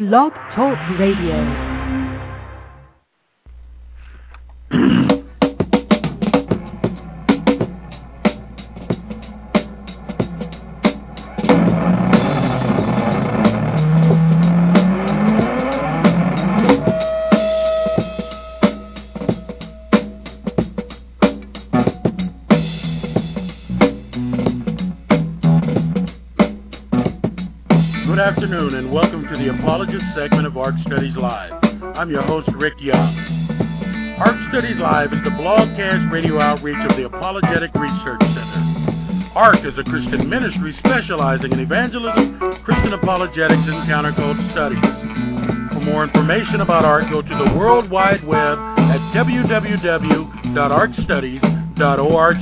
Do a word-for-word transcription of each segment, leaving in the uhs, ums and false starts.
Blog Talk Radio. Good afternoon and welcome to the Apologist segment of Ark Studies Live. I'm your host, Rick Young. Ark Studies Live is the blogcast radio outreach of the Apologetic Research Center. Ark is a Christian ministry specializing in evangelism, Christian apologetics, and counterculture studies. For more information about Ark, go to the World Wide Web at w w w dot ark studies dot org.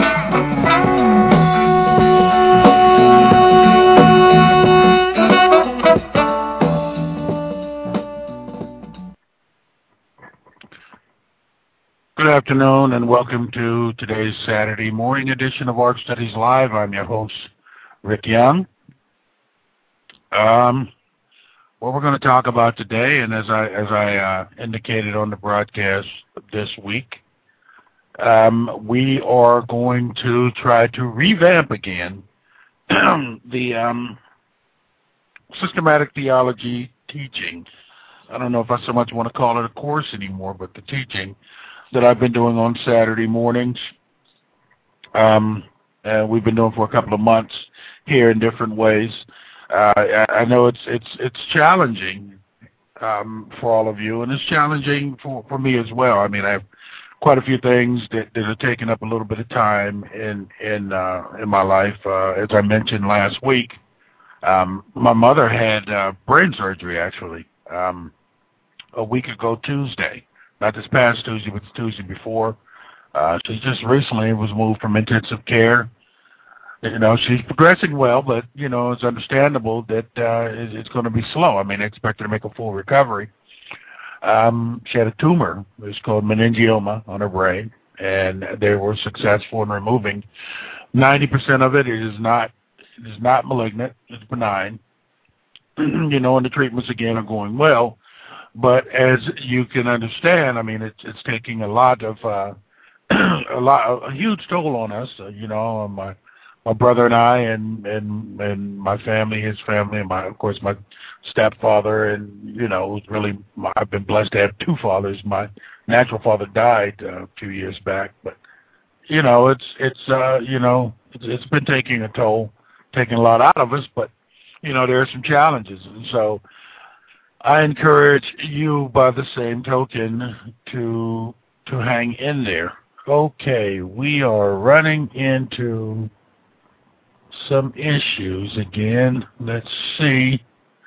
Good afternoon and welcome to today's Saturday morning edition of Ark Studies Live. I'm your host, Rick Young. Um, what we're going to talk about today, and as I as I uh, indicated on the broadcast this week, um, we are going to try to revamp again the um, systematic theology teaching. I don't know if I so much want to call it a course anymore, but the teaching that I've been doing on Saturday mornings. Um, and we've been doing for a couple of months here in different ways. Uh, I, I know it's it's it's challenging um, for all of you, and it's challenging for, for me as well. I mean, I have quite a few things that, that are taking up a little bit of time in in uh, in my life. Uh, as I mentioned last week, um, my mother had uh, brain surgery actually um, a week ago Tuesday. Not this past Tuesday, but the Tuesday before. Uh, she just recently was moved from intensive care. You know, she's progressing well, but, you know, it's understandable that uh, it's going to be slow. I mean, I expect her to make a full recovery. Um, she had a tumor. It was called meningioma on her brain, and they were successful in removing ninety percent of it. It is not, it is not malignant. It's benign. You know, and the treatments, again, are going well. But as you can understand, I mean, it's it's taking a lot of uh, a lot, a huge toll on us. Uh, you know, my my brother and I, and and and my family, his family, and my of course my stepfather, and you know, really, my, I've been blessed to have two fathers. My natural father died uh, a few years back, but you know, it's it's uh, you know, it's, it's been taking a toll, taking a lot out of us. But you know, there are some challenges, and so I encourage you, by the same token, to to hang in there. Okay, we are running into some issues again. Let's see.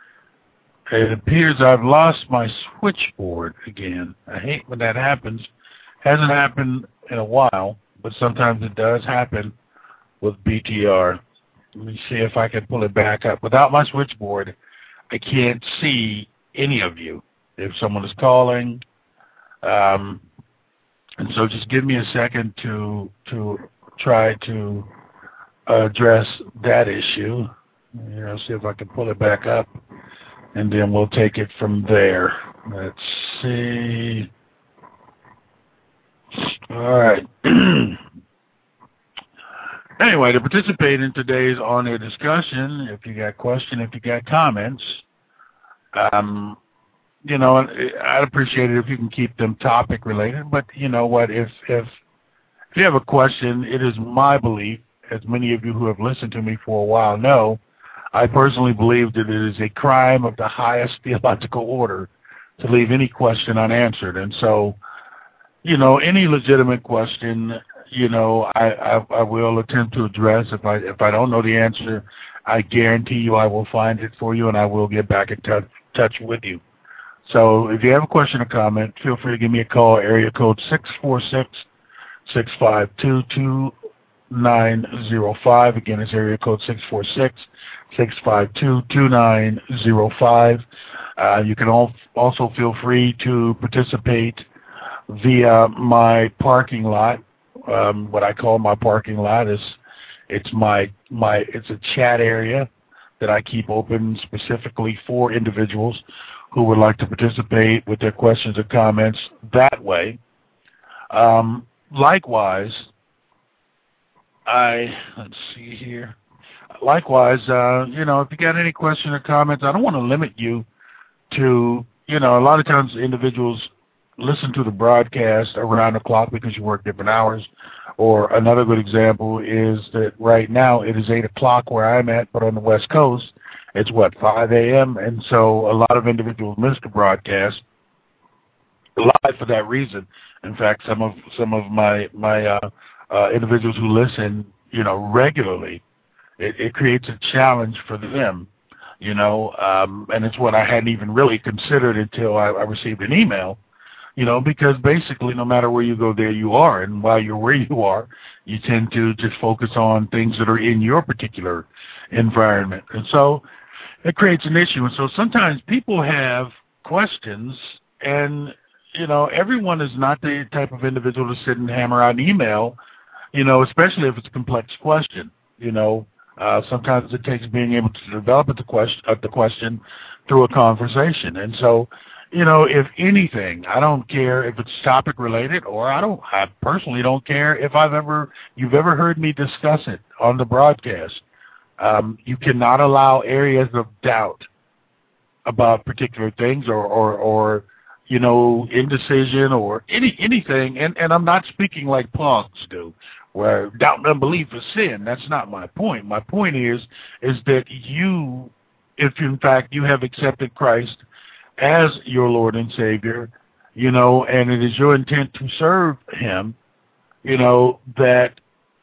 It appears I've lost my switchboard again. I hate when that happens. Hasn't happened in a while, but sometimes it does happen with B T R. Let me see if I can pull it back up. Without my switchboard, I can't see any of you if someone is calling, um, and so just give me a second to to try to address that issue. You know, see if I can pull it back up, and then we'll take it from there. Let's see. All right. Anyway, to participate in today's on-air discussion, if you got questions, if you got comments, Um, you know, I'd appreciate it if you can keep them topic related. But you know what? If if if you have a question, it is my belief, as many of you who have listened to me for a while know, I personally believe that it is a crime of the highest theological order to leave any question unanswered. And so, you know, any legitimate question, you know, I, I, I will attempt to address. If I if I don't know the answer, I guarantee you I will find it for you, and I will get back in touch touch with you. So if you have a question or comment, feel free to give me a call, area code six four six, six five two, two nine zero five. Again, it's area code six four six, six five two, two nine zero five. Uh, you can al also feel free to participate via my parking lot. Um, what I call my parking lot is it's my my it's a chat area that I keep open specifically for individuals who would like to participate with their questions or comments that way. Um, likewise, I, let's see here. Likewise, uh, you know, if you got any questions or comments, I don't want to limit you to, you know, a lot of times individuals listen to the broadcast around the clock because you work different hours. Or another good example is that right now it is eight o'clock where I'm at, but on the West Coast, it's what, five A M? And so a lot of individuals miss the broadcast live for that reason. In fact, some of some of my my uh, uh, individuals who listen, you know, regularly, it, it creates a challenge for them, you know, um, and it's what I hadn't even really considered until I, I received an email. You know, because basically no matter where you go, there you are. And while you're where you are, you tend to just focus on things that are in your particular environment. And so it creates an issue. And so sometimes people have questions, and, you know, everyone is not the type of individual to sit and hammer out an email, you know, especially if it's a complex question. You know, uh, sometimes it takes being able to develop the question, uh, the question through a conversation. And so, you know, if anything, I don't care if it's topic related, or I don't, I personally don't care if I've ever, you've ever heard me discuss it on the broadcast. Um, you cannot allow areas of doubt about particular things, or, or, or, you know, indecision or any, anything. And, and I'm not speaking like punks do, where doubt and unbelief is sin. That's not my point. My point is, is that you, if in fact you have accepted Christ as your Lord and Savior, you know, and it is your intent to serve Him, you know, that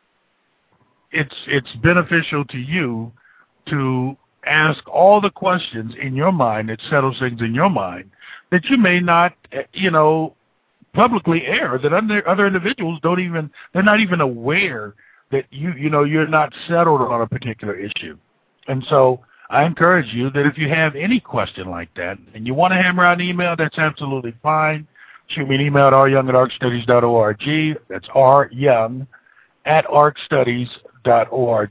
it's it's beneficial to you to ask all the questions in your mind that settles things in your mind that you may not, you know, publicly air, that other, other individuals don't even, they're not even aware that you, you know, you're not settled on a particular issue. And so I encourage you that if you have any question like that and you want to hammer out an email, that's absolutely fine. Shoot me an email at r young at arc studies dot org. That's r young at arc studies dot org.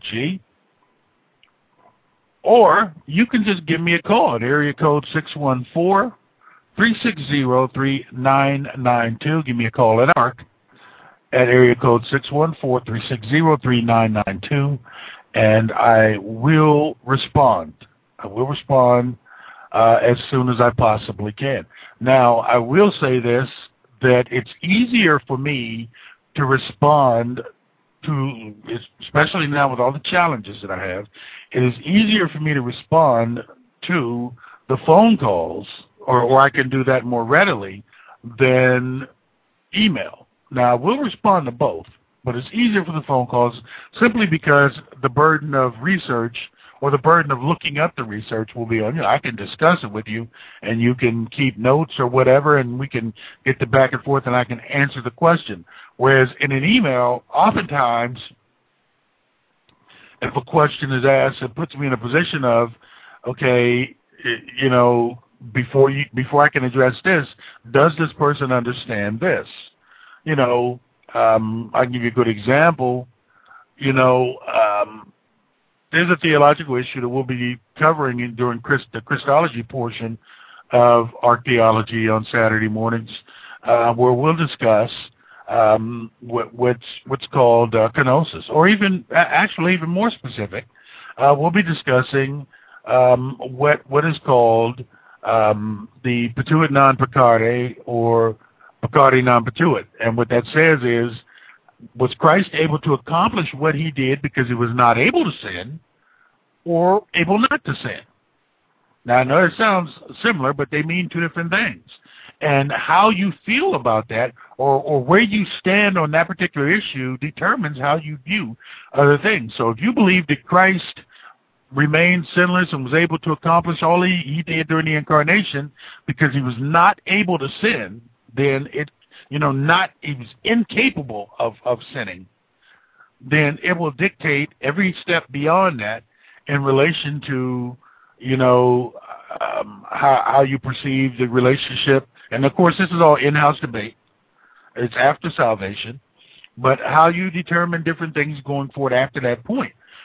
Or you can just give me a call at area code six one four, three six zero, three nine nine two. Give me a call at ARC at area code six one four, three six zero, three nine nine two. And I will respond. I will respond uh, as soon as I possibly can. Now, I will say this, that it's easier for me to respond to, especially now with all the challenges that I have, it is easier for me to respond to the phone calls, or, or I can do that more readily than email. Now, I will respond to both, but it's easier for the phone calls simply because the burden of research or the burden of looking up the research will be on you. I can discuss it with you, and you can keep notes or whatever, and we can get the back and forth, and I can answer the question. Whereas in an email, oftentimes, if a question is asked, it puts me in a position of, okay, you know, before you before I can address this, does this person understand this? You know, Um, I can give you a good example. You know, um, there's a theological issue that we'll be covering in, during Christ, the Christology portion of archaeology on Saturday mornings, uh, where we'll discuss um, what, what's what's called uh, kenosis, or even actually even more specific, uh, we'll be discussing um, what what is called um, the patuit non peccare, or peccare non patuit. And what that says is, was Christ able to accomplish what he did because he was not able to sin, or able not to sin? Now, I know it sounds similar, but they mean two different things. And how you feel about that, or, or where you stand on that particular issue, determines how you view other things. So if you believe that Christ remained sinless and was able to accomplish all he, he did during the incarnation because he was not able to sin, then it, you know, not, he was incapable of, of sinning, then it will dictate every step beyond that in relation to, you know, um, how, how you perceive the relationship. And, of course, this is all in-house debate. It's after salvation. But how you determine different things going forward after that point.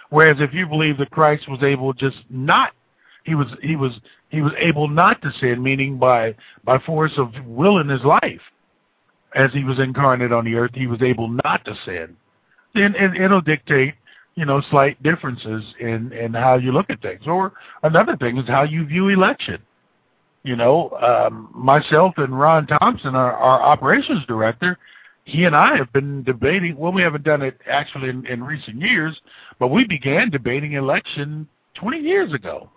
Whereas if you believe that Christ was able just not, he was he was he was able not to sin, meaning by by force of will in his life, as he was incarnate on the earth, he was able not to sin. Then it, it'll dictate, you know, slight differences in in how you look at things. Or another thing is how you view election. You know, um, myself and Ron Thompson, our, our operations director, he and I have been debating, well, we haven't done it actually in, in recent years, but we began debating election twenty years ago.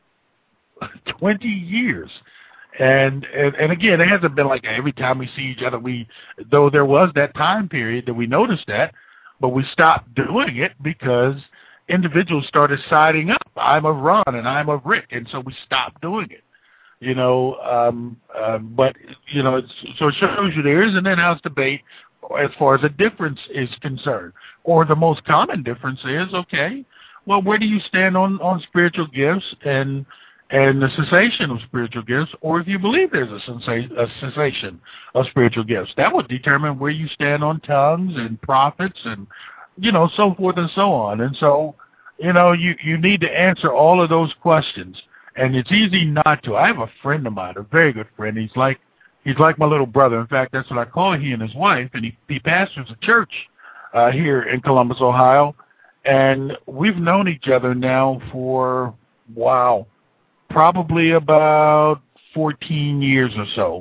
twenty years. And, and and again, it hasn't been like every time we see each other, we, though there was that time period that we noticed that, but we stopped doing it because individuals started siding up. I'm of Ron and I'm of Rick, and so we stopped doing it. You know, um, uh, but, you know, it's, so it shows you there is an in-house debate as far as a difference is concerned. Or the most common difference is, okay, well, where do you stand on, on spiritual gifts and and the cessation of spiritual gifts, or if you believe there's a, sensa- a cessation of spiritual gifts? That would determine where you stand on tongues and prophets and, you know, so forth and so on. And so, you know, you, you need to answer all of those questions. And it's easy not to. I have a friend of mine, a very good friend. He's like he's like my little brother. In fact, that's what I call he and his wife. And he, he pastors a church uh, here in Columbus, Ohio. And we've known each other now for, wow, probably about fourteen years or so.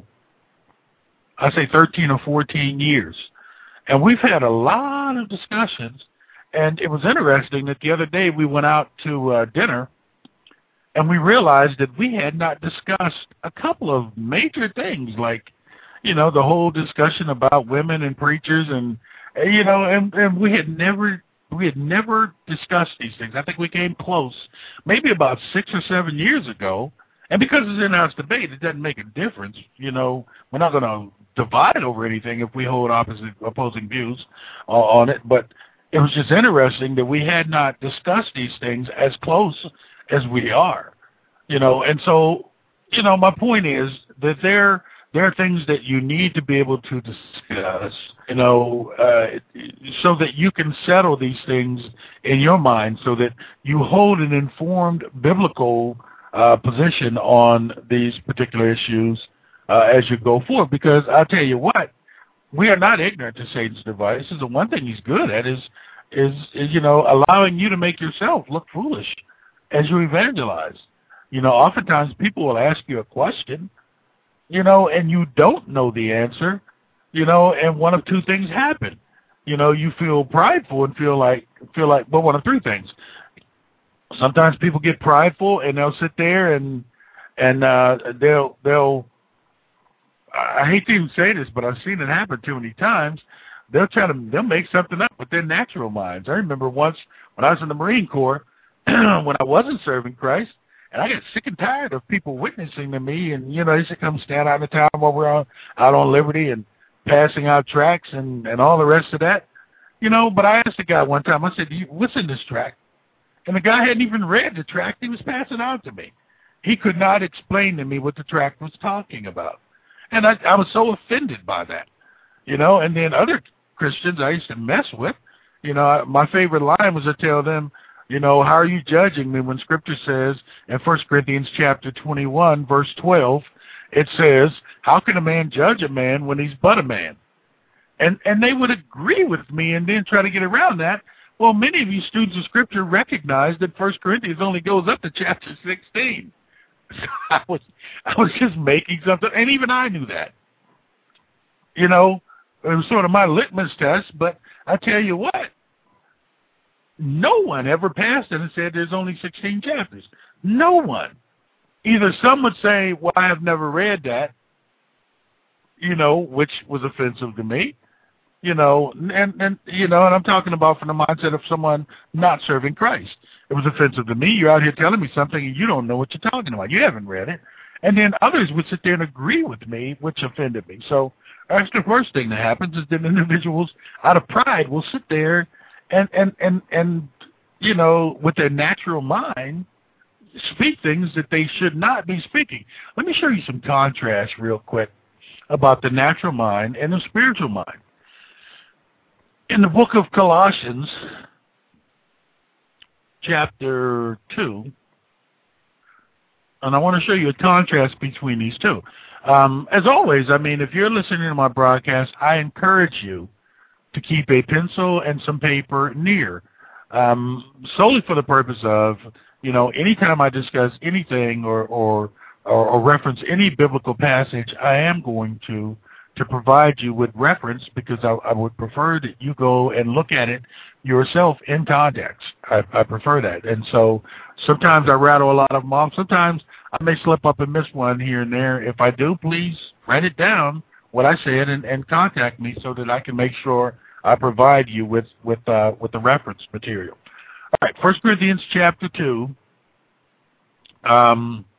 I say thirteen or fourteen years. And we've had a lot of discussions. And it was interesting that the other day we went out to uh, dinner, and we realized that we had not discussed a couple of major things, like, you know, the whole discussion about women and preachers, and, you know, and, and we had never we had never discussed these things. I think we came close maybe about six or seven years ago. And because it's in-house debate, it doesn't make a difference. You know, we're not going to divide over anything if we hold opposite opposing views uh, on it. But it was just interesting that we had not discussed these things as close as we are. You know, and so, you know, my point is that there there are things that you need to be able to discuss, you know, uh, so that you can settle these things in your mind, so that you hold an informed biblical uh, position on these particular issues uh, as you go forward. Because I'll tell you what, we are not ignorant to Satan's devices, and one thing he's good at is, is, is, you know, allowing you to make yourself look foolish as you evangelize. You know, oftentimes people will ask you a question, you know, and you don't know the answer, you know, and one of two things happen. You know, you feel prideful and feel like, feel like, well, one of three things. Sometimes people get prideful and they'll sit there and, and uh, they'll, they'll, I hate to even say this, but I've seen it happen too many times. They'll try to, they'll make something up with their natural minds. I remember once when I was in the Marine Corps, when I wasn't serving Christ, and I got sick and tired of people witnessing to me, and, you know, they used to come stand out in the town while we're on, out on Liberty and passing out tracts and, and all the rest of that. You know, but I asked the guy one time, I said, what's in this tract? And the guy hadn't even read the tract he was passing out to me. He could not explain to me what the tract was talking about. And I, I was so offended by that, you know. And then other Christians I used to mess with, you know, my favorite line was to tell them, you know, how are you judging me when Scripture says in First Corinthians chapter twenty-one, verse twelve, it says, how can a man judge a man when he's but a man? And and they would agree with me and then try to get around that. Well, many of you students of Scripture recognize that First Corinthians only goes up to chapter sixteen. So I was, I was just making something, and even I knew that. You know, it was sort of my litmus test, but I tell you what, no one ever passed it and said there's only sixteen chapters. No one. Either some would say, well, I have never read that, you know, which was offensive to me, you know, and, and you know, and I'm talking about from the mindset of someone not serving Christ. It was offensive to me. You're out here telling me something and you don't know what you're talking about. You haven't read it. And then others would sit there and agree with me, which offended me. So that's the first thing that happens, is that individuals out of pride will sit there and, and, and, and you know, with their natural mind, speak things that they should not be speaking. Let me show you some contrast real quick about the natural mind and the spiritual mind. In the book of Colossians, chapter two, and I want to show you a contrast between these two. Um, as always, I mean, if you're listening to my broadcast, I encourage you to keep a pencil and some paper near, um, solely for the purpose of, you know, anytime I discuss anything or, or, or, or reference any biblical passage, I am going to to provide you with reference, because I, I would prefer that you go and look at it yourself in context. I, I prefer that. And so sometimes I rattle a lot of them off. Sometimes I may slip up and miss one here and there. If I do, please write it down, what I said, and, and contact me so that I can make sure I provide you with, with, uh, with the reference material. All right, First Corinthians chapter two, um,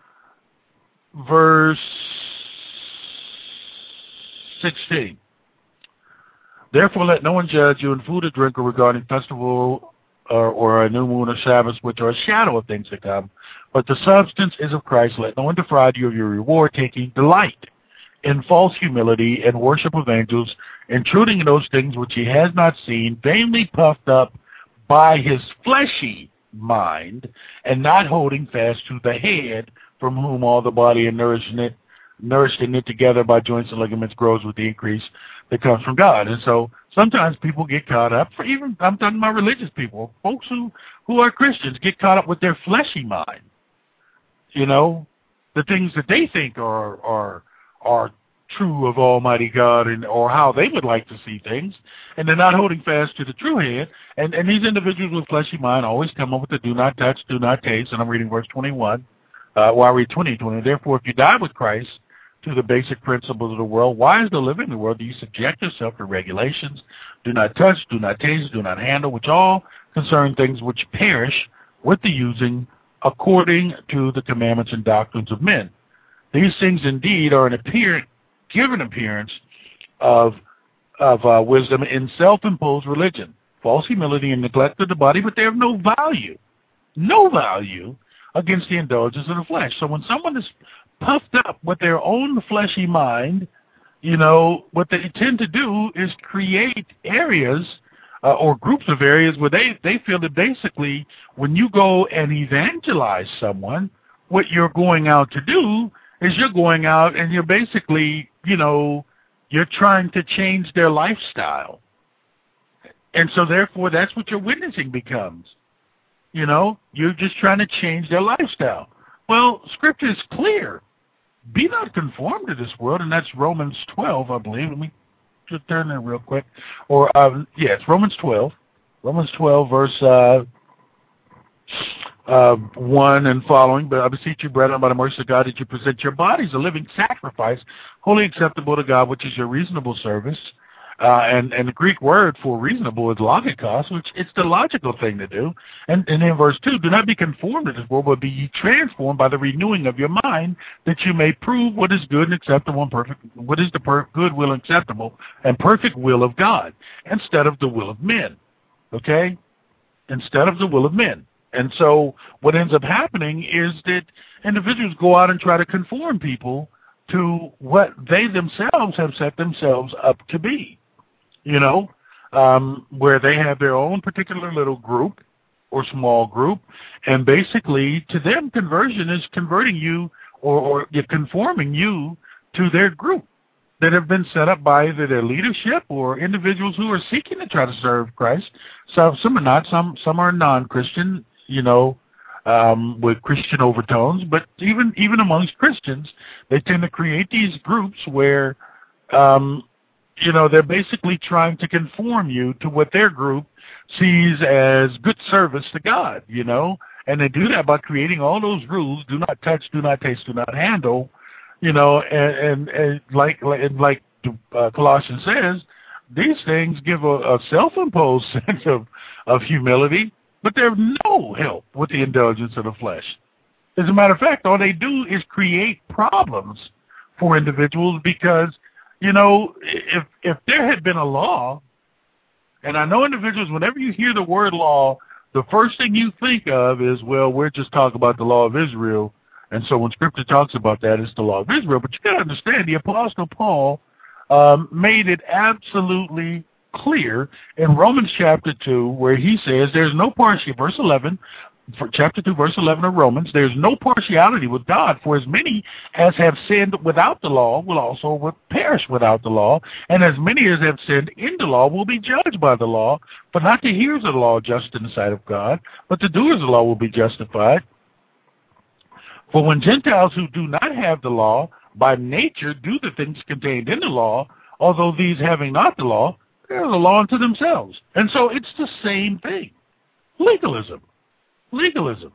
verse sixteen. Therefore let no one judge you in food or drink or regarding festival or, or a new moon or Sabbath, which are a shadow of things to come, but the substance is of Christ. Let no one defraud you of your reward, taking delight in false humility and worship of angels, intruding in those things which he has not seen, vainly puffed up by his fleshy mind, and not holding fast to the head, from whom all the body and nourishing it nourished and knit together by joints and ligaments, grows with the increase that comes from God. And so sometimes people get caught up, for even, I'm talking about religious people, folks who, who are Christians, get caught up with their fleshy mind. You know, the things that they think are are are true of Almighty God, and or how they would like to see things, and they're not holding fast to the true head. And, and these individuals with fleshy mind always come up with the do not touch, do not taste, and I'm reading verse twenty-one. Uh, well, I read twenty, twenty. Therefore, if you die with Christ to the basic principles of the world, why is the living in the world do you subject yourself to regulations? Do not touch, do not taste, do not handle, which all concern things which perish with the using, according to the commandments and doctrines of men. These things indeed are an appearance, give an appearance of of uh, wisdom in self-imposed religion, false humility and neglect of the body, but they have no value, no value against the indulgence of the flesh. So when someone is puffed up with their own fleshy mind, you know, what they tend to do is create areas uh, or groups of areas where they, they feel that basically when you go and evangelize someone, what you're going out to do is you're going out and you're basically, you know, you're trying to change their lifestyle. And so therefore that's what your witnessing becomes. You know, you're just trying to change their lifestyle. Well, Scripture is clear. Be not conformed to this world, and that's Romans twelve, I believe. Let me just turn there real quick. Or, um, yeah, it's Romans twelve. Romans twelve, verse uh, uh, one and following. But I beseech you, brethren, by the mercy of God, that you present your bodies a living sacrifice, wholly acceptable to God, which is your reasonable service. Uh, and, and the Greek word for reasonable is logikos, which it's the logical thing to do. And, and in verse two, do not be conformed to this world, but be ye transformed by the renewing of your mind, that you may prove what is good and acceptable and perfect, what is the per- good will and acceptable and perfect will of God, instead of the will of men. Okay? Instead of the will of men. And so what ends up happening is that individuals go out and try to conform people to what they themselves have set themselves up to be. You know, um, where they have their own particular little group or small group, and basically to them conversion is converting you or, or conforming you to their group that have been set up by either their leadership or individuals who are seeking to try to serve Christ. So some are not, some some are non-Christian, you know, um, with Christian overtones, but even even amongst Christians, they tend to create these groups where um, you know, they're basically trying to conform you to what their group sees as good service to God, you know, and they do that by creating all those rules: do not touch, do not taste, do not handle, you know, and, and, and like and like uh, Colossians says, these things give a, a self-imposed sense of, of humility, but they're no help with the indulgence of the flesh. As a matter of fact, all they do is create problems for individuals because, you know, if if there had been a law, and I know individuals, whenever you hear the word law, the first thing you think of is, well, we're just talking about the law of Israel, and so when Scripture talks about that, it's the law of Israel. But you got to understand, the Apostle Paul um, made it absolutely clear in Romans chapter two, where he says there's no partiality, verse eleven, for chapter two, verse eleven of Romans, there's no partiality with God, for as many as have sinned without the law will also perish without the law, and as many as have sinned in the law will be judged by the law. For not the hearers of the law are just in the sight of God, but the doers of the law will be justified. For when Gentiles who do not have the law by nature do the things contained in the law, although these having not the law, they are the law unto themselves. And so it's the same thing. Legalism. Legalism.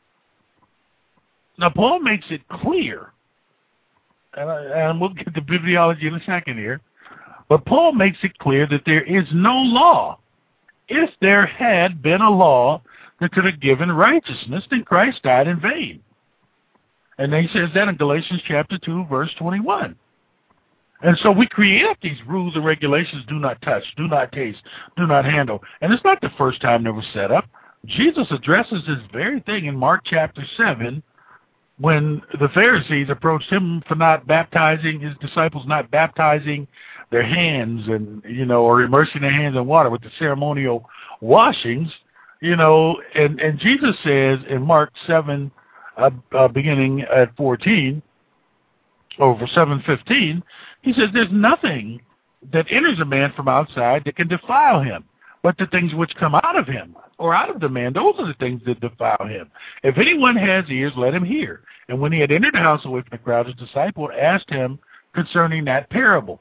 Now, Paul makes it clear, and, I, and we'll get to bibliology in a second here, but Paul makes it clear that there is no law. If there had been a law that could have given righteousness, then Christ died in vain. And he says that in Galatians chapter two, verse twenty-one. And so we create these rules and regulations: do not touch, do not taste, do not handle. And it's not the first time they were set up. Jesus addresses this very thing in Mark chapter seven when the Pharisees approached him for not baptizing, his disciples not baptizing their hands and, you know, or immersing their hands in water with the ceremonial washings, you know, and, and Jesus says in Mark seven, uh, uh, beginning at fourteen, over seven fifteen, he says there's nothing that enters a man from outside that can defile him, but the things which come out of him or out of the man, those are the things that defile him. If anyone has ears, let him hear. And when he had entered the house away from the crowd, his disciple asked him concerning that parable.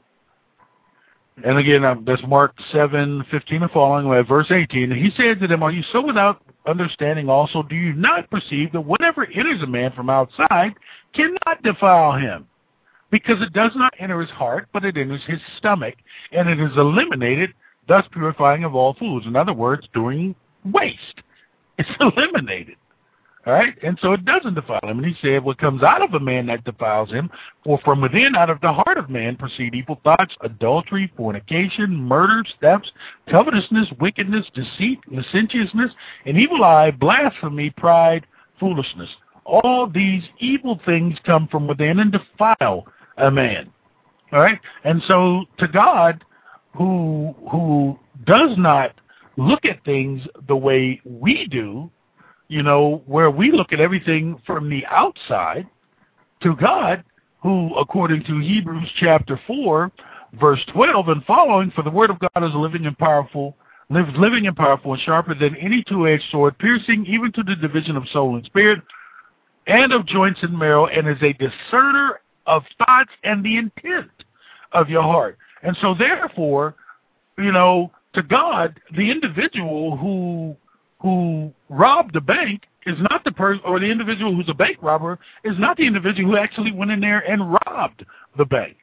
And again, um, that's Mark seven fifteen and following, at verse eighteen. And he said to them, are you so without understanding also? Do you not perceive that whatever enters a man from outside cannot defile him? Because it does not enter his heart, but it enters his stomach, and it is eliminated, thus purifying of all foods. In other words, doing waste. It's eliminated. All right? And so it doesn't defile him. And he said, what comes out of a man that defiles him, for from within, out of the heart of man, proceed evil thoughts, adultery, fornication, murder, thefts, covetousness, wickedness, deceit, licentiousness, an evil eye, blasphemy, pride, foolishness. All these evil things come from within and defile a man. All right? And so to God, who who does not look at things the way we do, you know, where we look at everything from the outside, to God, who, according to Hebrews chapter four, verse twelve and following, for the word of God is living and powerful, lives living and powerful and sharper than any two-edged sword, piercing even to the division of soul and spirit, and of joints and marrow, and is a discerner of thoughts and the intent of your heart. And so therefore, you know, to God, the individual who who robbed the bank is not the person, or the individual who's a bank robber is not the individual who actually went in there and robbed the bank.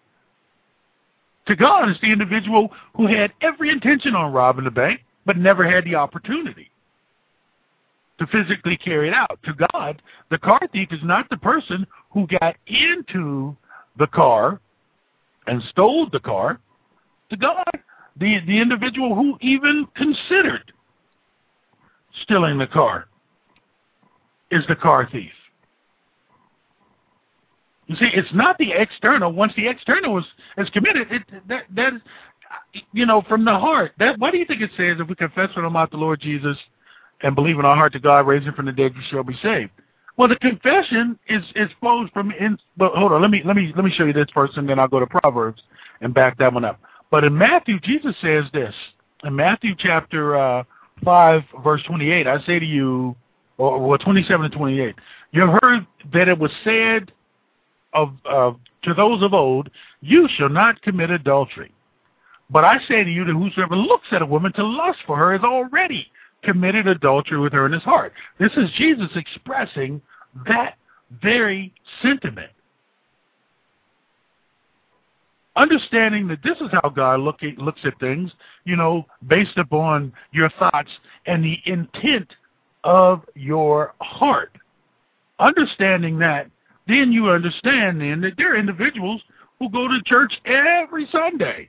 To God, it's the individual who had every intention on robbing the bank, but never had the opportunity to physically carry it out. To God, the car thief is not the person who got into the car and stole the car. To God, the, the individual who even considered stealing the car is the car thief. You see, it's not the external. Once the external is, is committed, it, that, that is, you know, from the heart. That, why do you think it says if we confess with our mouth the Lord Jesus and believe in our heart that God raised him from the dead, we shall be saved? Well, the confession is is flows from in. But hold on, let me let me let me show you this first, and then I'll go to Proverbs and back that one up. But in Matthew, Jesus says this in Matthew chapter uh, five, verse twenty-eight. I say to you, or well, twenty-seven and twenty-eight. You have heard that it was said of uh, to those of old, you shall not commit adultery. But I say to you that whosoever looks at a woman to lust for her is already committed adultery with her in his heart. This is Jesus expressing that very sentiment. Understanding that this is how God look at, looks at things, you know, based upon your thoughts and the intent of your heart. Understanding that, then you understand then that there are individuals who go to church every Sunday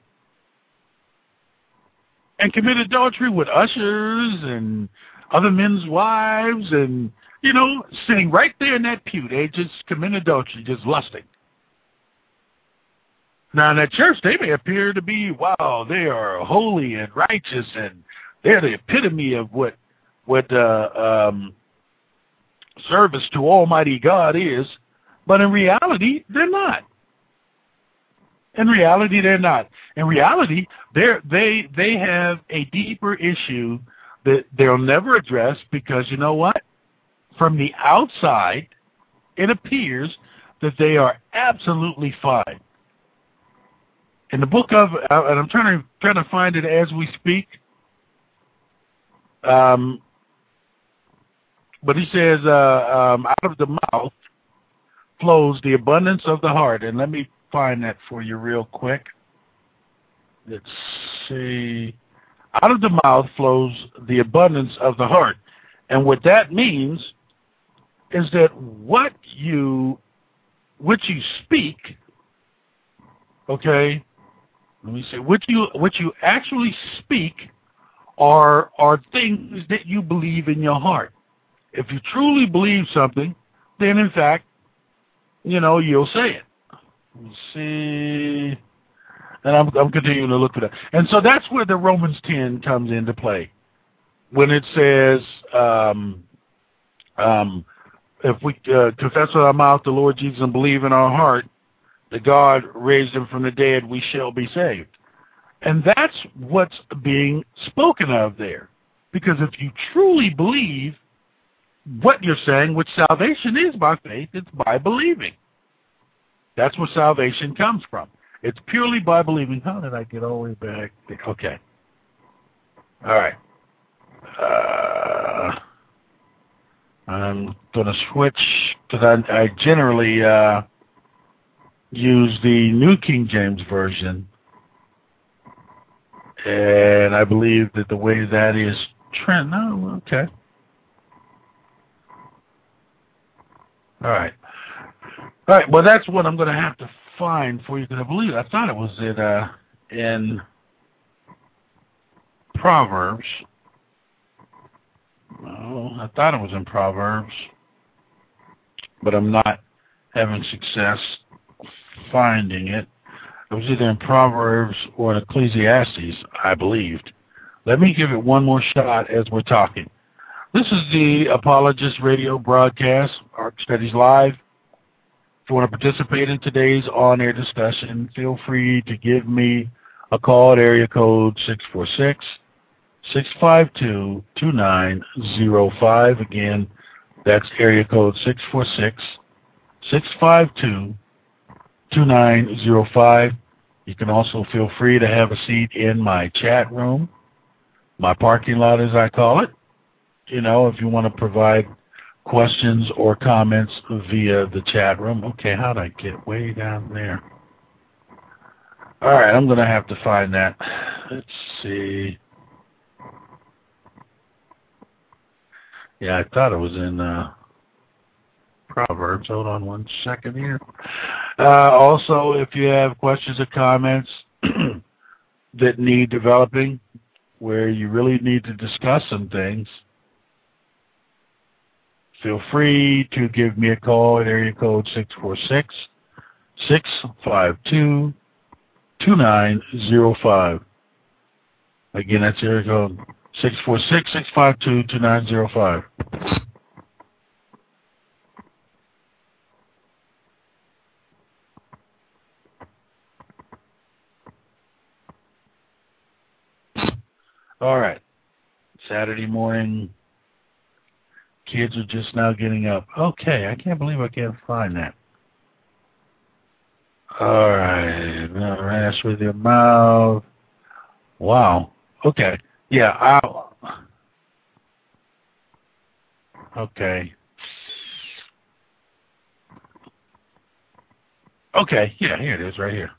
and commit adultery with ushers and other men's wives and, you know, sitting right there in that pew. They just commit adultery, just lusting. Now, in that church, they may appear to be, wow, they are holy and righteous, and they're the epitome of what what uh, um, service to Almighty God is, but in reality, they're not. In reality, they're not. In reality, they're, they they have a deeper issue that they'll never address because, you know what? From the outside, it appears that they are absolutely fine. In the book of, uh, and I'm trying to trying to find it as we speak. Um, but he says, uh, um, out of the mouth flows the abundance of the heart. And let me find that for you real quick. Let's see. Out of the mouth flows the abundance of the heart. And what that means is that what you, what you speak, okay, let me see, what you what you actually speak are are things that you believe in your heart. If you truly believe something, then in fact, you know, you'll say it. Let me see, and I'm I'm continuing to look for that. And so that's where the Romans ten comes into play, when it says, um, um, if we uh, confess with our mouth the Lord Jesus and believe in our heart that God raised him from the dead, we shall be saved. And that's what's being spoken of there. Because if you truly believe what you're saying, which salvation is by faith, it's by believing. That's where salvation comes from. It's purely by believing. How did I get all the way back there? Okay. All right. Uh, I'm going to switch, because I, I generally... Uh, use the New King James Version, and I believe that the way that is trend. No, okay. All right. All right. Well, that's what I'm going to have to find for you, because I believe I thought it was in uh, in Proverbs. No, I thought it was in Proverbs, but I'm not having success finding it. It was either in Proverbs or in Ecclesiastes, I believed. Let me give it one more shot as we're talking. This is the Apologist Radio broadcast, Ark Studies Live. If you want to participate in today's on-air discussion, feel free to give me a call at area code six four six, six five two, two nine zero five. Again, that's area code six four six, six five two, two nine zero five. You can also feel free to have a seat in my chat room, my parking lot as I call it. You know, if you want to provide questions or comments via the chat room. Okay, how'd I get way down there? All right, I'm going to have to find that. Let's see. Yeah, I thought it was in uh, Proverbs. Hold on one second here. Uh, also, if you have questions or comments that need developing, where you really need to discuss some things, feel free to give me a call at area code six four six, six five two, two nine zero five. Again, that's area code six four six, six five two, two nine zero five. All right. Saturday morning. Kids are just now getting up. Okay, I can't believe I can't find that. All right. Rash with your mouth. Wow. Okay. Yeah, I'll... Okay. Okay, yeah, here it is right here.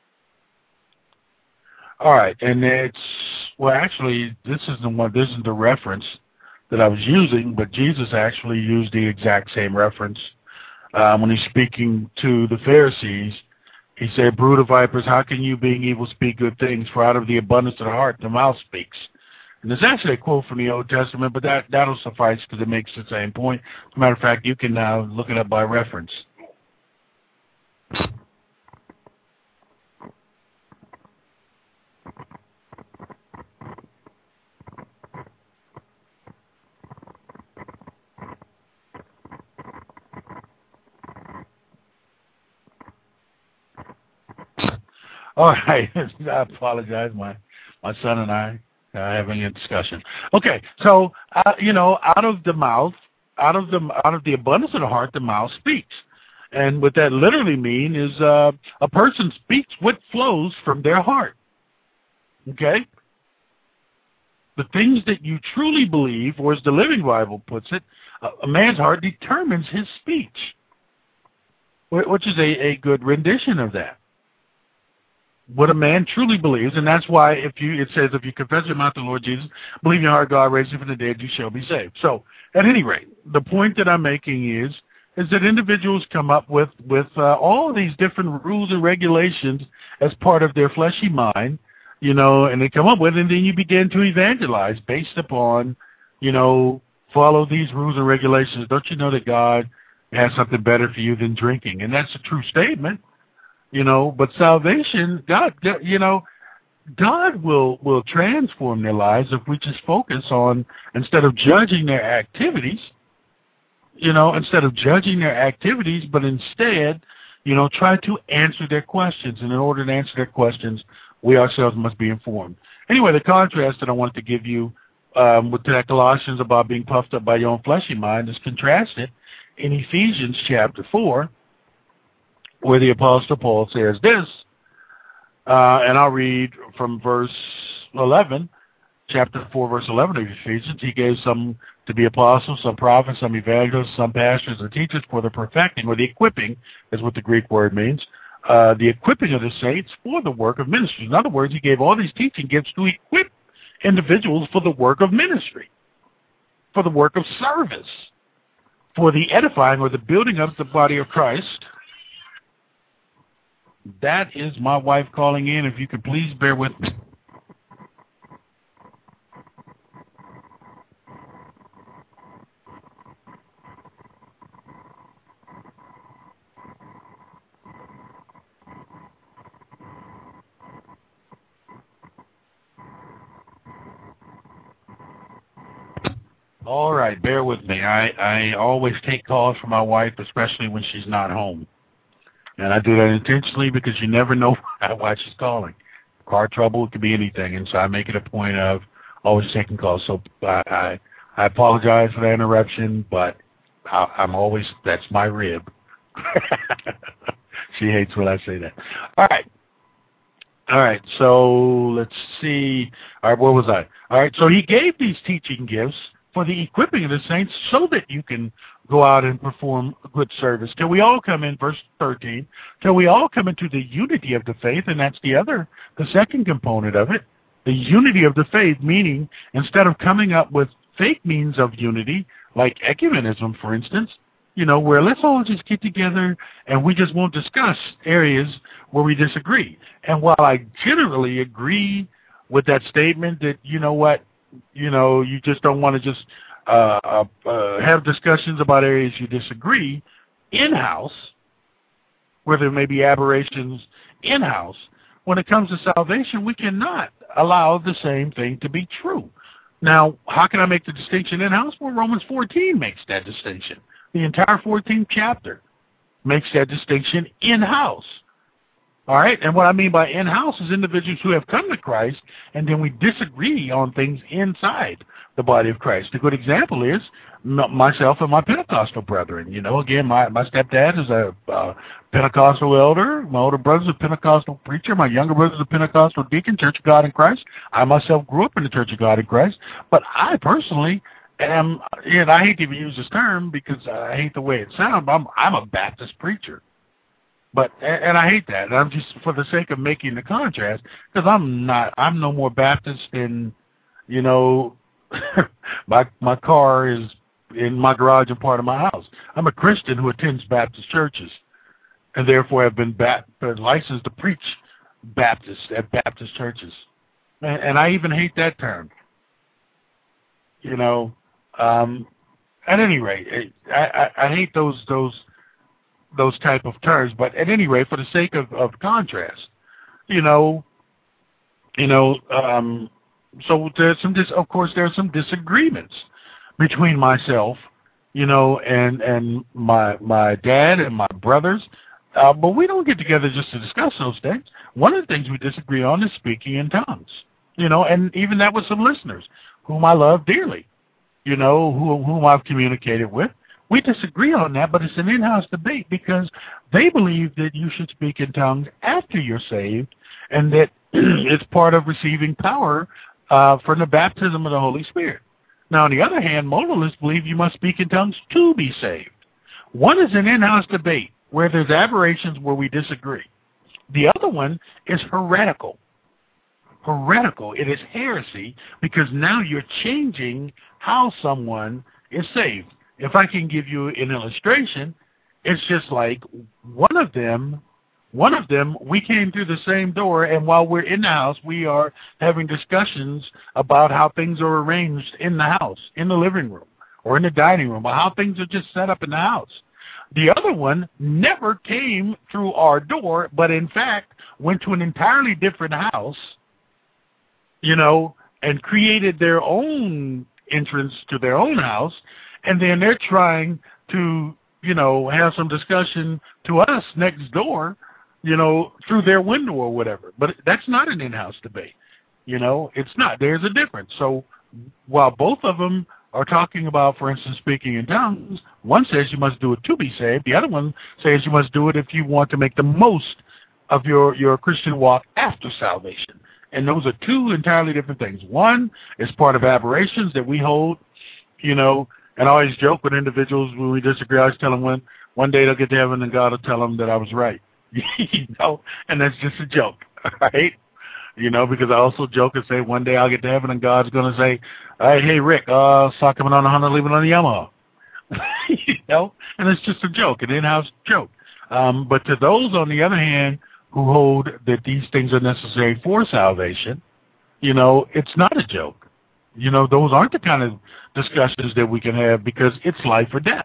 All right, and it's... Well, actually, this is the one, this is the reference that I was using, but Jesus actually used the exact same reference um, when he's speaking to the Pharisees. He said, "Brood of vipers, how can you, being evil, speak good things? For out of the abundance of the heart, the mouth speaks." And there's actually a quote from the Old Testament, but that, that'll suffice because it makes the same point. As a matter of fact, you can now look it up by reference. All right. I apologize. My my son and I are having a discussion. Okay. So, uh, you know, out of the mouth, out of the out of the abundance of the heart, the mouth speaks. And what that literally means is uh, a person speaks what flows from their heart. Okay? The things that you truly believe, or as the Living Bible puts it, a man's heart determines his speech, which is a, a good rendition of that. What a man truly believes, and that's why if you it says, if you confess your mouth the Lord Jesus, believe in your heart God raised him from the dead, you shall be saved. So, at any rate, the point that I'm making is is that individuals come up with, with uh, all these different rules and regulations as part of their fleshy mind, you know, and they come up with it, and then you begin to evangelize based upon, you know, follow these rules and regulations. Don't you know that God has something better for you than drinking? And that's a true statement, you know, but salvation, God, you know, God will, will transform their lives if we just focus on, instead of judging their activities, you know, instead of judging their activities, but instead, you know, try to answer their questions. And in order to answer their questions, we ourselves must be informed. Anyway, the contrast that I wanted to give you um, with that Colossians about being puffed up by your own fleshy mind is contrasted in Ephesians chapter four, where the Apostle Paul says this, uh, and I'll read from verse eleven, chapter four, verse eleven of Ephesians. He gave some to be apostles, some prophets, some evangelists, some pastors and teachers for the perfecting, or the equipping, is what the Greek word means, uh, the equipping of the saints for the work of ministry. In other words, he gave all these teaching gifts to equip individuals for the work of ministry, for the work of service, for the edifying or the building up the body of Christ. That is my wife calling in. If you could please bear with me. All right, bear with me. I, I always take calls from my wife, especially when she's not home. And I do that intentionally because you never know why she's calling. Car trouble, it could be anything. And so I make it a point of always taking calls. So I I, I apologize for the interruption, but I, I'm always, that's my rib. She hates when I say that. All right. All right, so let's see. All right, where was I? All right, so he gave these teaching gifts for the equipping of the saints so that you can go out and perform good service. Till we all come in, verse thirteen, till we all come into the unity of the faith, and that's the other, the second component of it, the unity of the faith, meaning instead of coming up with fake means of unity, like ecumenism, for instance, you know, where let's all just get together and we just won't discuss areas where we disagree. And while I generally agree with that statement that, you know what, you know, you just don't want to just uh, uh, have discussions about areas you disagree in-house, where there may be aberrations in-house. When it comes to salvation, we cannot allow the same thing to be true. Now, how can I make the distinction in-house? Well, Romans fourteen makes that distinction. The entire fourteenth chapter makes that distinction in-house. All right, and what I mean by in-house is individuals who have come to Christ, and then we disagree on things inside the body of Christ. A good example is m- myself and my Pentecostal brethren. You know, again, my, my stepdad is a uh, Pentecostal elder. My older brother's a Pentecostal preacher. My younger brother's a Pentecostal deacon, Church of God in Christ. I myself grew up in the Church of God in Christ, but I personally am, and I hate to even use this term because I hate the way it sounds, but I'm, I'm a Baptist preacher. But, and I hate that. I'm just for the sake of making the contrast, because I'm not, I'm no more Baptist than, you know, my my car is in my garage and part of my house. I'm a Christian who attends Baptist churches, and therefore have been bat, licensed to preach Baptist at Baptist churches. And, and I even hate that term. You know, um, at any rate, I, I, I hate those those. those type of terms, but at any rate, for the sake of, of contrast, you know, you know, um, so there's some, dis- of course, there are some disagreements between myself, you know, and, and my, my dad and my brothers. Uh, but we don't get together just to discuss those things. One of the things we disagree on is speaking in tongues, you know, and even that with some listeners whom I love dearly, you know, who, whom I've communicated with. We disagree on that, but it's an in-house debate because they believe that you should speak in tongues after you're saved and that it's part of receiving power uh, from the baptism of the Holy Spirit. Now, on the other hand, modalists believe you must speak in tongues to be saved. One is an in-house debate where there's aberrations where we disagree. The other one is heretical. Heretical. It is heresy because now you're changing how someone is saved. If I can give you an illustration, it's just like one of them, one of them, we came through the same door, and while we're in the house, we are having discussions about how things are arranged in the house, in the living room, or in the dining room, or how things are just set up in the house. The other one never came through our door, but in fact went to an entirely different house, you know, and created their own entrance to their own house, and then they're trying to, you know, have some discussion to us next door, you know, through their window or whatever. But that's not an in-house debate. You know, it's not. There's a difference. So while both of them are talking about, for instance, speaking in tongues, one says you must do it to be saved. The other one says you must do it if you want to make the most of your, your Christian walk after salvation. And those are two entirely different things. One is part of aberrations that we hold, you know, and I always joke with individuals when we disagree. I always tell them when one day they'll get to heaven and God will tell them that I was right. You know, and that's just a joke, right? You know, because I also joke and say one day I'll get to heaven and God's going to say, hey, hey, Rick, uh, start coming on the Honda, leaving on the Yamaha. You know, and it's just a joke, an in-house joke. Um, but to those, on the other hand, who hold that these things are necessary for salvation, you know, it's not a joke. You know, those aren't the kind of discussions that we can have because it's life or death,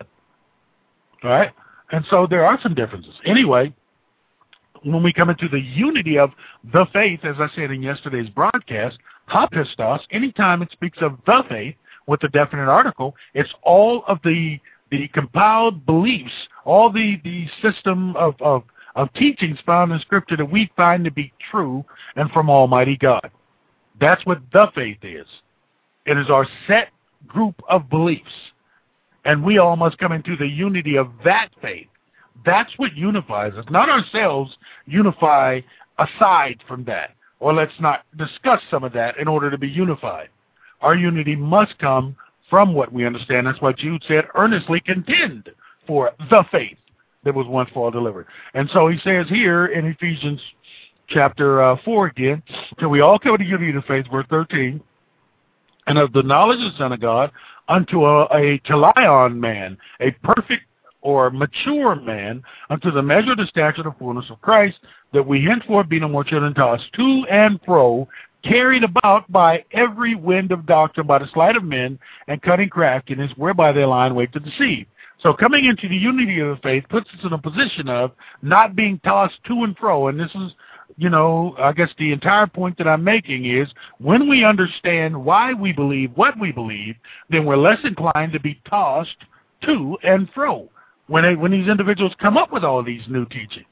right? And so there are some differences. Anyway, when we come into the unity of the faith, as I said in yesterday's broadcast, hapistos, anytime it speaks of the faith with a definite article, it's all of the the compiled beliefs, all the, the system of, of, of teachings found in Scripture that we find to be true and from Almighty God. That's what the faith is. It is our set group of beliefs, and we all must come into the unity of that faith. That's what unifies us. Not ourselves unify aside from that, or let's not discuss some of that in order to be unified. Our unity must come from what we understand. That's why Jude said, earnestly contend for the faith that was once for all delivered. And so he says here in Ephesians chapter uh, four again, till we all come to unity of faith, verse thirteen, and of the knowledge of the Son of God, unto a, a teleon man, a perfect or mature man, unto the measure of the stature of the fullness of Christ, that we henceforth be no more children tossed to and fro, carried about by every wind of doctrine, by the sleight of men, and cunning craftiness, whereby they lie in wait to deceive. So coming into the unity of the faith puts us in a position of not being tossed to and fro. And this is, you know, I guess the entire point that I'm making is when we understand why we believe what we believe, then we're less inclined to be tossed to and fro when, they, when these individuals come up with all these new teachings.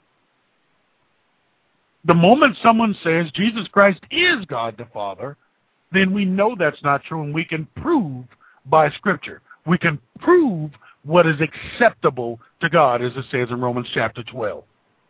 The moment someone says Jesus Christ is God the Father, then we know that's not true, and we can prove by Scripture. We can prove what is acceptable to God, as it says in Romans chapter twelve.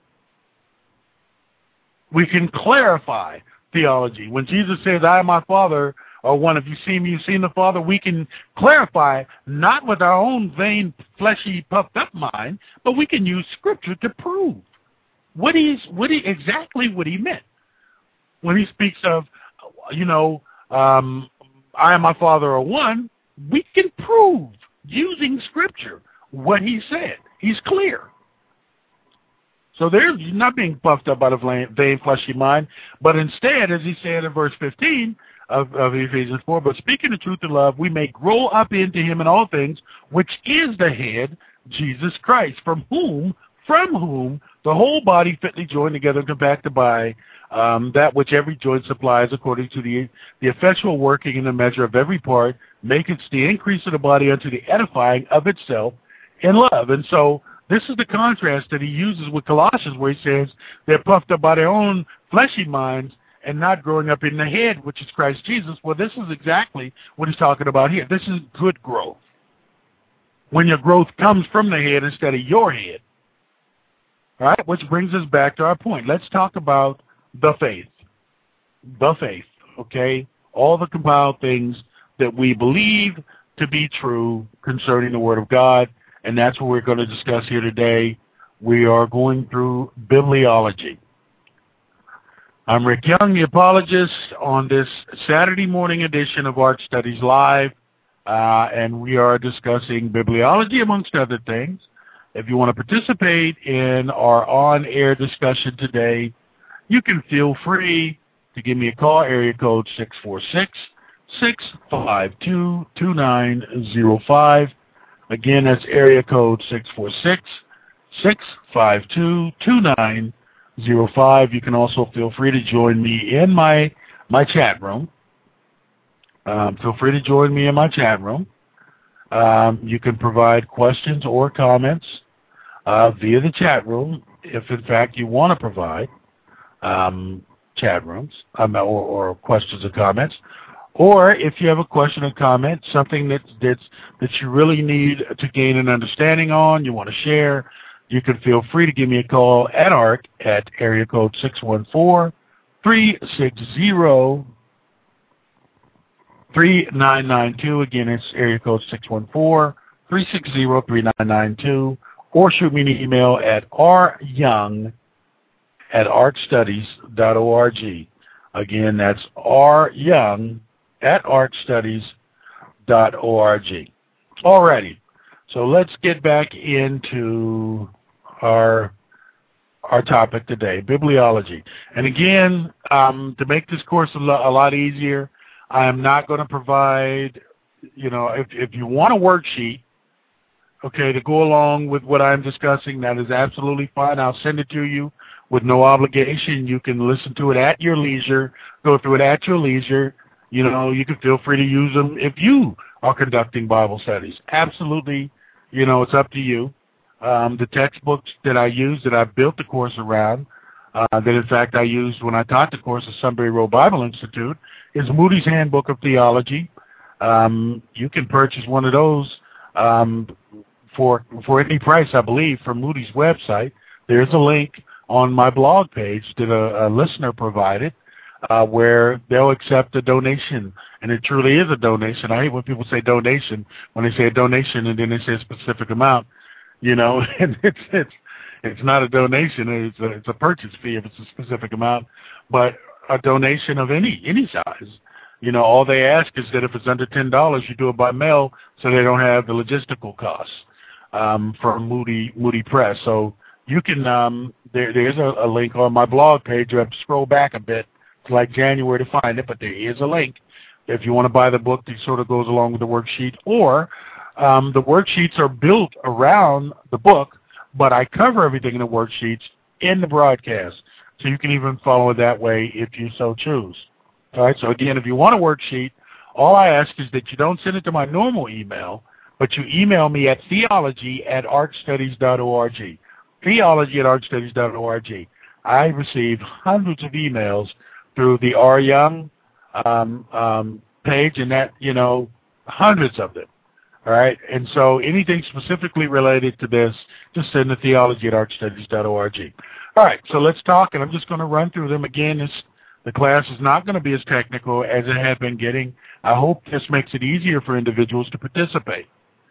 We can clarify theology. When Jesus says, I am my Father, or one, if you see me, you've seen the Father, we can clarify, not with our own vain, fleshy, puffed up mind, but we can use Scripture to prove what he's, what he, exactly what he meant. When he speaks of, you know, um, I and my Father are one, we can prove, using Scripture, what he said. He's clear. So they're not being puffed up by the vain, fleshy mind, but instead, as he said in verse fifteen of, of Ephesians four, but speaking the truth in love, we may grow up into him in all things, which is the head, Jesus Christ, from whom, from whom the whole body fitly joined together and compacted by um, that which every joint supplies according to the, the effectual working in the measure of every part, maketh the increase of the body unto the edifying of itself in love. And so This is the contrast that he uses with Colossians, where he says they're puffed up by their own fleshy minds and not growing up in the head, which is Christ Jesus. Well, this is exactly what he's talking about here. This is good growth, when your growth comes from the head instead of your head. All right, which brings us back to our point. Let's talk about the faith. The faith, okay? All the compiled things that we believe to be true concerning the Word of God, and that's what we're going to discuss here today. We are going through bibliology. I'm Rick Young, the apologist, on this Saturday morning edition of Art Studies Live, uh, and we are discussing bibliology, amongst other things. If you want to participate in our on-air discussion today, you can feel free to give me a call, area code six four six, six five two, two nine zero five. Again, that's area code six four six, six five two, two nine zero five. You can also feel free to join me in my, my chat room. Um, feel free to join me in my chat room. Um, you can provide questions or comments uh, via the chat room, if in fact you want to provide um, chat rooms um, or, or questions or comments. Or if you have a question or comment, something that's, that's, that you really need to gain an understanding on, you want to share, you can feel free to give me a call at A R C at area code six one four, three six zero, three nine nine two. Again, it's area code six one four, three six zero, three nine nine two. Or shoot me an email at ryoung at arcstudies dot org. Again, that's ryoung at arcstudies dot org. Alrighty, so let's get back into our our topic today, bibliology. And again, um, to make this course a, lo- a lot easier, I am not going to provide, you know, if, if you want a worksheet, okay, to go along with what I'm discussing, that is absolutely fine. I'll send it to you with no obligation. You can listen to it at your leisure, go through it at your leisure. You know, you can feel free to use them if you are conducting Bible studies. Absolutely, you know, it's up to you. Um, the textbooks that I use, that I built the course around, uh, that in fact I used when I taught the course at Sunbury Road Bible Institute, is Moody's Handbook of Theology. Um, you can purchase one of those um, for for any price, I believe, from Moody's website. There's a link on my blog page that a, a listener provided uh, where they'll accept a donation, and it truly is a donation. I hate when people say donation, when they say a donation and then they say a specific amount, you know, and it's it's it's not a donation. It's a, it's a purchase fee if it's a specific amount, but a donation of any any size. You know, all they ask is that if it's under ten dollars, you do it by mail, so they don't have the logistical costs um, from Moody Moody Press. So you can um, there there's a, a link on my blog page. You have to scroll back a bit. It's like January to find it, but there is a link if you want to buy the book that sort of goes along with the worksheet. Or um, the worksheets are built around the book, but I cover everything in the worksheets in the broadcast. So you can even follow it that way if you so choose. All right, so again, if you want a worksheet, all I ask is that you don't send it to my normal email, but you email me at theology at arcstudies dot org. Theology at arcstudies dot org. I receive hundreds of emails through the R. Young um, um, page, and that, you know, hundreds of them. All right, and so anything specifically related to this, just send to theology at arcstudies dot org. All right, so let's talk, and I'm just going to run through them again. This, the class is not going to be as technical as it had been getting. I hope this makes it easier for individuals to participate.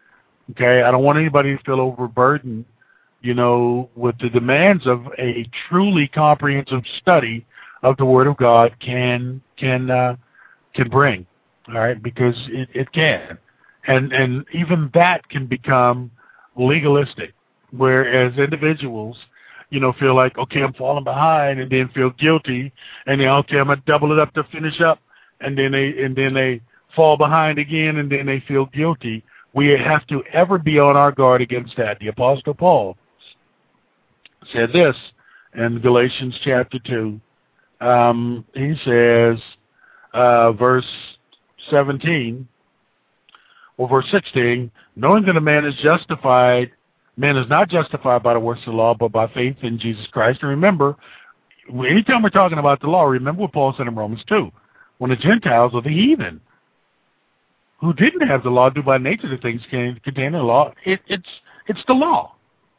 Okay, I don't want anybody to feel overburdened, you know, with the demands of a truly comprehensive study of the Word of God can can uh, can bring. All right, because it, it can. And and even that can become legalistic, whereas individuals, you know, feel like, okay, I'm falling behind, and then feel guilty, and then, okay, I'm gonna double it up to finish up, and then they and then they fall behind again, and then they feel guilty. We have to ever be on our guard against that. The Apostle Paul said this in Galatians chapter two. Um, he says, uh, verse seventeen. Well, verse sixteen, knowing that a man is justified Man is not justified by the works of the law, but by faith in Jesus Christ. And remember, anytime we're talking about the law, remember what Paul said in Romans two. When the Gentiles or the heathen who didn't have the law do by nature the things contained in the law, it, it's it's the law.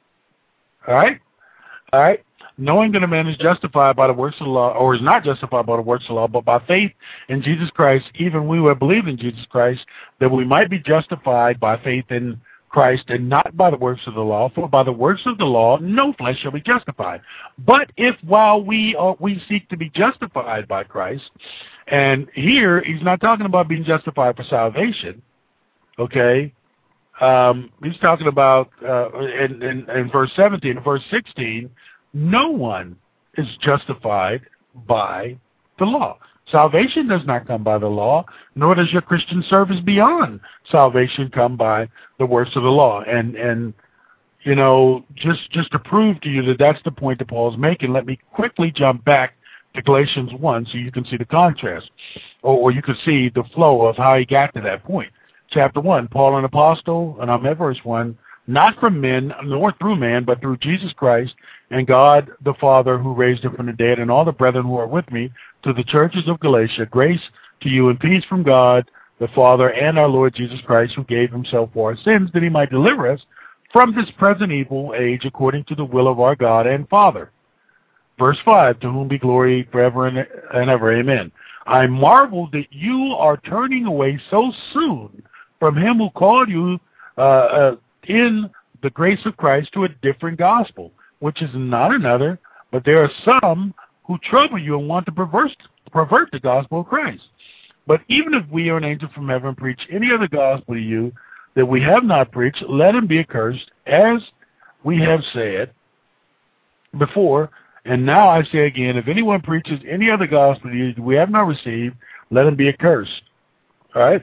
All right? All right? Knowing that a man is justified by the works of the law, or is not justified by the works of the law, but by faith in Jesus Christ, even we who have believed in Jesus Christ, that we might be justified by faith in Christ and not by the works of the law, for by the works of the law no flesh shall be justified. But if while we are, we seek to be justified by Christ, and here he's not talking about being justified for salvation, okay? Um, he's talking about uh, in, in, in verse seventeen, verse sixteen, no one is justified by the law. Salvation does not come by the law, nor does your Christian service beyond salvation come by the works of the law. And, and you know, just, just to prove to you that that's the point that Paul's making, let me quickly jump back to Galatians one so you can see the contrast, or, or you can see the flow of how he got to that point. Chapter one, Paul an apostle, and I'm at verse one, not from men, nor through man, but through Jesus Christ and God the Father who raised him from the dead, and all the brethren who are with me, to the churches of Galatia, grace to you and peace from God the Father and our Lord Jesus Christ, who gave himself for our sins, that he might deliver us from this present evil age, according to the will of our God and Father. Verse five, to whom be glory forever and ever. Amen. I marvel that you are turning away so soon from him who called you uh, uh, in the grace of Christ to a different gospel, which is not another, but there are some who trouble you and want to perverse, pervert the gospel of Christ. But even if we or an angel from heaven preach any other gospel to you that we have not preached, let him be accursed, as we have said before. And now I say again, if anyone preaches any other gospel to you that we have not received, let him be accursed. All right?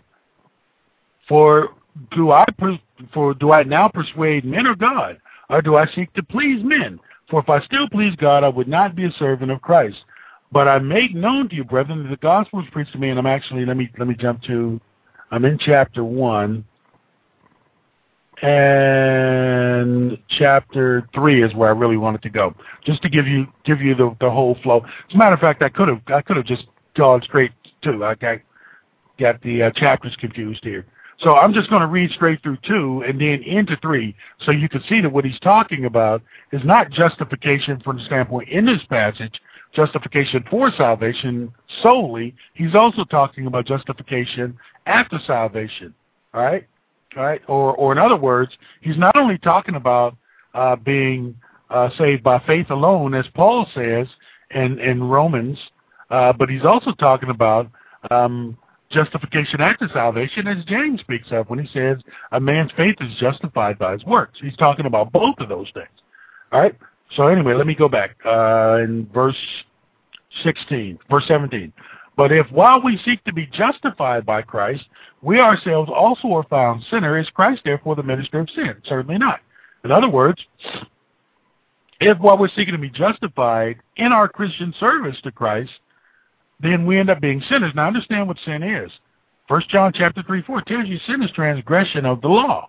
For do I for do I now persuade men or God, or do I seek to please men? For if I still please God, I would not be a servant of Christ. But I make known to you, brethren, that the gospel is preached to me, and I'm actually let me let me jump to I'm in chapter one, and chapter three is where I really wanted to go, just to give you give you the the whole flow. As a matter of fact, I could have I could have just gone straight to I got got the uh, chapters confused here. So I'm just going to read straight through two and then into three, so you can see that what he's talking about is not justification from the standpoint in this passage, justification for salvation solely. He's also talking about justification after salvation, all right? All right? Or, or in other words, he's not only talking about uh, being uh, saved by faith alone, as Paul says in, in Romans, uh, but he's also talking about um, justification after salvation, as James speaks of when he says a man's faith is justified by his works. He's talking about both of those things. All right? So anyway, let me go back uh, in verse sixteen, verse seventeen. But if while we seek to be justified by Christ, we ourselves also are found sinner, is Christ therefore the minister of sin? Certainly not. In other words, if while we're seeking to be justified in our Christian service to Christ, then we end up being sinners. Now understand what sin is. First John chapter three, four tells you sin is transgression of the law.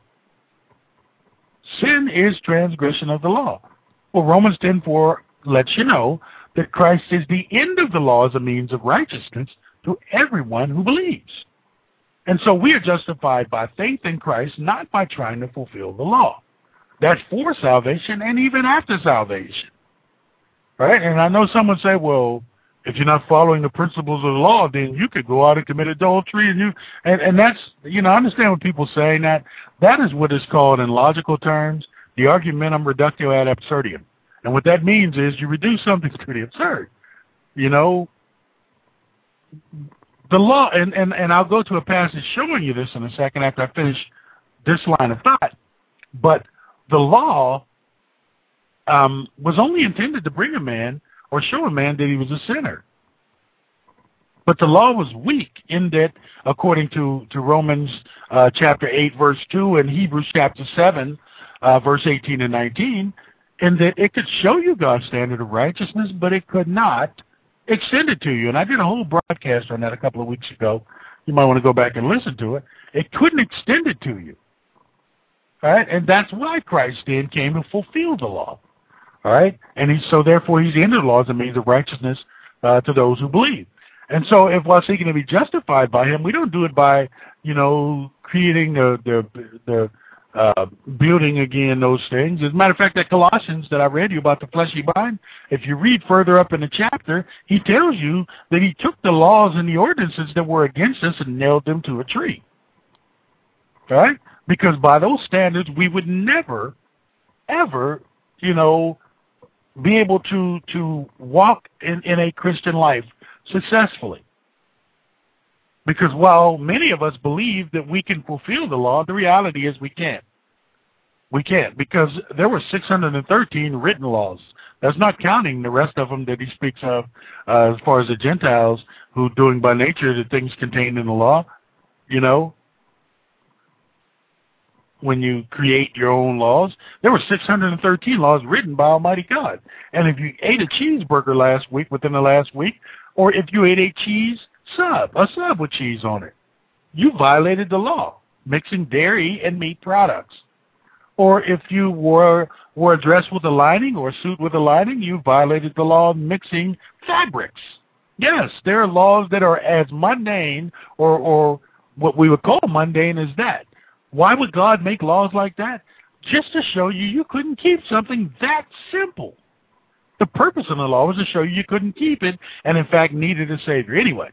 Sin is transgression of the law. Well, Romans ten four lets you know that Christ is the end of the law as a means of righteousness to everyone who believes. And so we are justified by faith in Christ, not by trying to fulfill the law. That's for salvation and even after salvation. Right? And I know someone say, well, if you're not following the principles of the law, then you could go out and commit adultery, and you and, and that's, you know, I understand when people saying that. That is what is called in logical terms the argumentum reductio ad absurdum. And what that means is you reduce something to the absurd. You know, the law, and, and, and I'll go to a passage showing you this in a second after I finish this line of thought, but the law um, was only intended to bring a man or show a man that he was a sinner. But the law was weak in that, according to, to Romans uh, chapter eight, verse two, and Hebrews chapter seven, uh, verse eighteen and nineteen, in that it could show you God's standard of righteousness, but it could not extend it to you. And I did a whole broadcast on that a couple of weeks ago. You might want to go back and listen to it. It couldn't extend it to you. All right, and that's why Christ then came to fulfill the law. All right, and he, so therefore he's the end of the law as a means of righteousness uh, to those who believe. And so, if while seeking to be justified by him, we don't do it by, you know, creating the the the uh, building again those things. As a matter of fact, that Colossians that I read you about the fleshy mind, if you read further up in the chapter, he tells you that he took the laws and the ordinances that were against us and nailed them to a tree. All right, because by those standards, we would never, ever, you know, be able to to walk in, in a Christian life successfully. Because while many of us believe that we can fulfill the law, the reality is we can't. We can't, because there were six hundred thirteen written laws. That's not counting the rest of them that he speaks of uh, as far as the Gentiles who doing by nature the things contained in the law. You know, when you create your own laws, there were six hundred thirteen laws written by Almighty God. And if you ate a cheeseburger last week, within the last week, or if you ate a cheese sub, a sub with cheese on it, you violated the law, mixing dairy and meat products. Or if you wore, wore a dress with a lining or a suit with a lining, you violated the law of mixing fabrics. Yes, there are laws that are as mundane or, or what we would call mundane as that. Why would God make laws like that? Just to show you you couldn't keep something that simple. The purpose of the law was to show you you couldn't keep it and, in fact, needed a Savior. Anyway,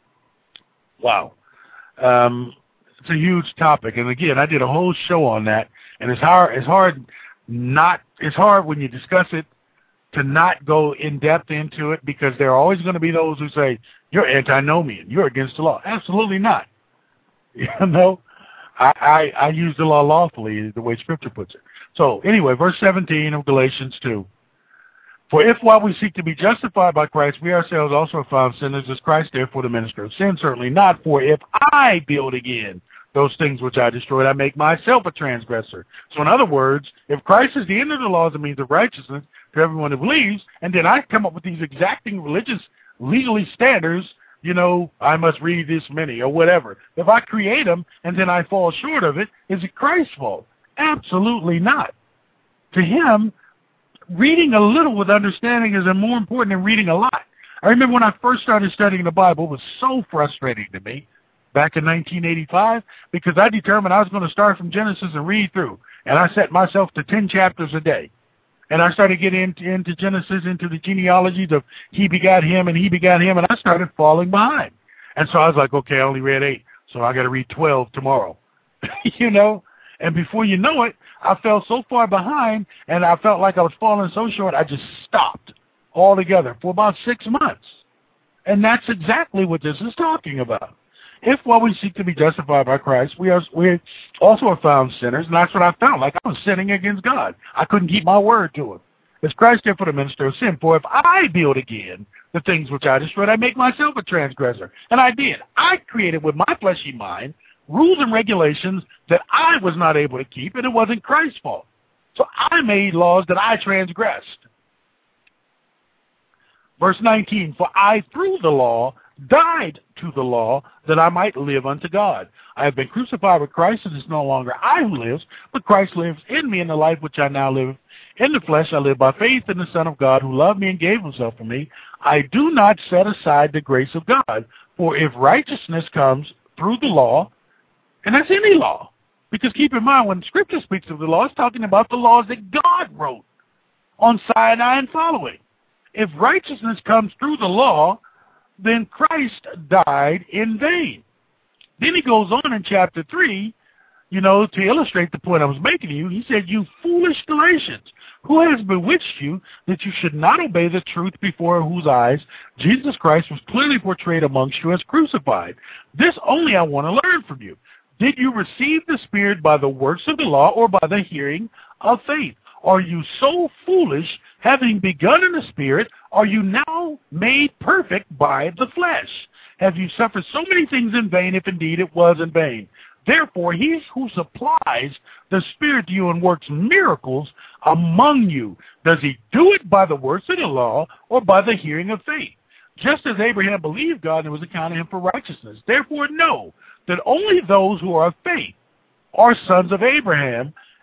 wow. Um, it's a huge topic. And, again, I did a whole show on that. And it's hard, it's hard not, it's hard when you discuss it to not go in depth into it, because there are always going to be those who say, you're antinomian, you're against the law. Absolutely not. You know, I, I, I use the law lawfully, the way Scripture puts it. So anyway, verse seventeen of Galatians two. For if while we seek to be justified by Christ, we ourselves also are found sinners, is Christ therefore the minister of sin? Certainly not. For if I build again those things which I destroyed, I make myself a transgressor. So in other words, if Christ is the end of the law as a means of righteousness to everyone who believes, and then I come up with these exacting religious, legally standards, you know, I must read this many or whatever. If I create them and then I fall short of it, is it Christ's fault? Absolutely not. To him, reading a little with understanding is more important than reading a lot. I remember when I first started studying the Bible, it was so frustrating to me back in nineteen eighty-five, because I determined I was going to start from Genesis and read through. And I set myself to ten chapters a day. And I started getting into, into Genesis, into the genealogies of he begot him and he begot him, and I started falling behind. And so I was like, okay, I only read eight, so I got to read twelve tomorrow. You know? And before you know it, I fell so far behind, and I felt like I was falling so short, I just stopped altogether for about six months. And that's exactly what this is talking about. If while we seek to be justified by Christ, we are we also are found sinners, and that's what I found. Like I was sinning against God. I couldn't keep my word to him. Is Christ therefore the minister of sin? For if I build again the things which I destroyed, I make myself a transgressor. And I did. I created with my fleshy mind rules and regulations that I was not able to keep, and it wasn't Christ's fault. So I made laws that I transgressed. Verse nineteen, for I, through the law, died to the law that I might live unto God. I have been crucified with Christ, and it's no longer I who lives, but Christ lives in me, in the life which I now live in the flesh. I live by faith in the Son of God, who loved me and gave himself for me. I do not set aside the grace of God, for if righteousness comes through the law, and that's any law, because keep in mind, when Scripture speaks of the law, it's talking about the laws that God wrote on Sinai and following. If righteousness comes through the law, then Christ died in vain. Then he goes on in chapter three, you know, to illustrate the point I was making to you. He said, you foolish Galatians, who has bewitched you that you should not obey the truth, before whose eyes Jesus Christ was clearly portrayed amongst you as crucified? This only I want to learn from you. Did you receive the Spirit by the works of the law, or by the hearing of faith? Are you so foolish, having begun in the Spirit, are you now made perfect by the flesh? Have you suffered so many things in vain, if indeed it was in vain? Therefore, he who supplies the Spirit to you and works miracles among you, does he do it by the works of the law, or by the hearing of faith? Just as Abraham believed God, and it was accounted him for righteousness. Therefore, know that only those who are of faith are sons of Abraham.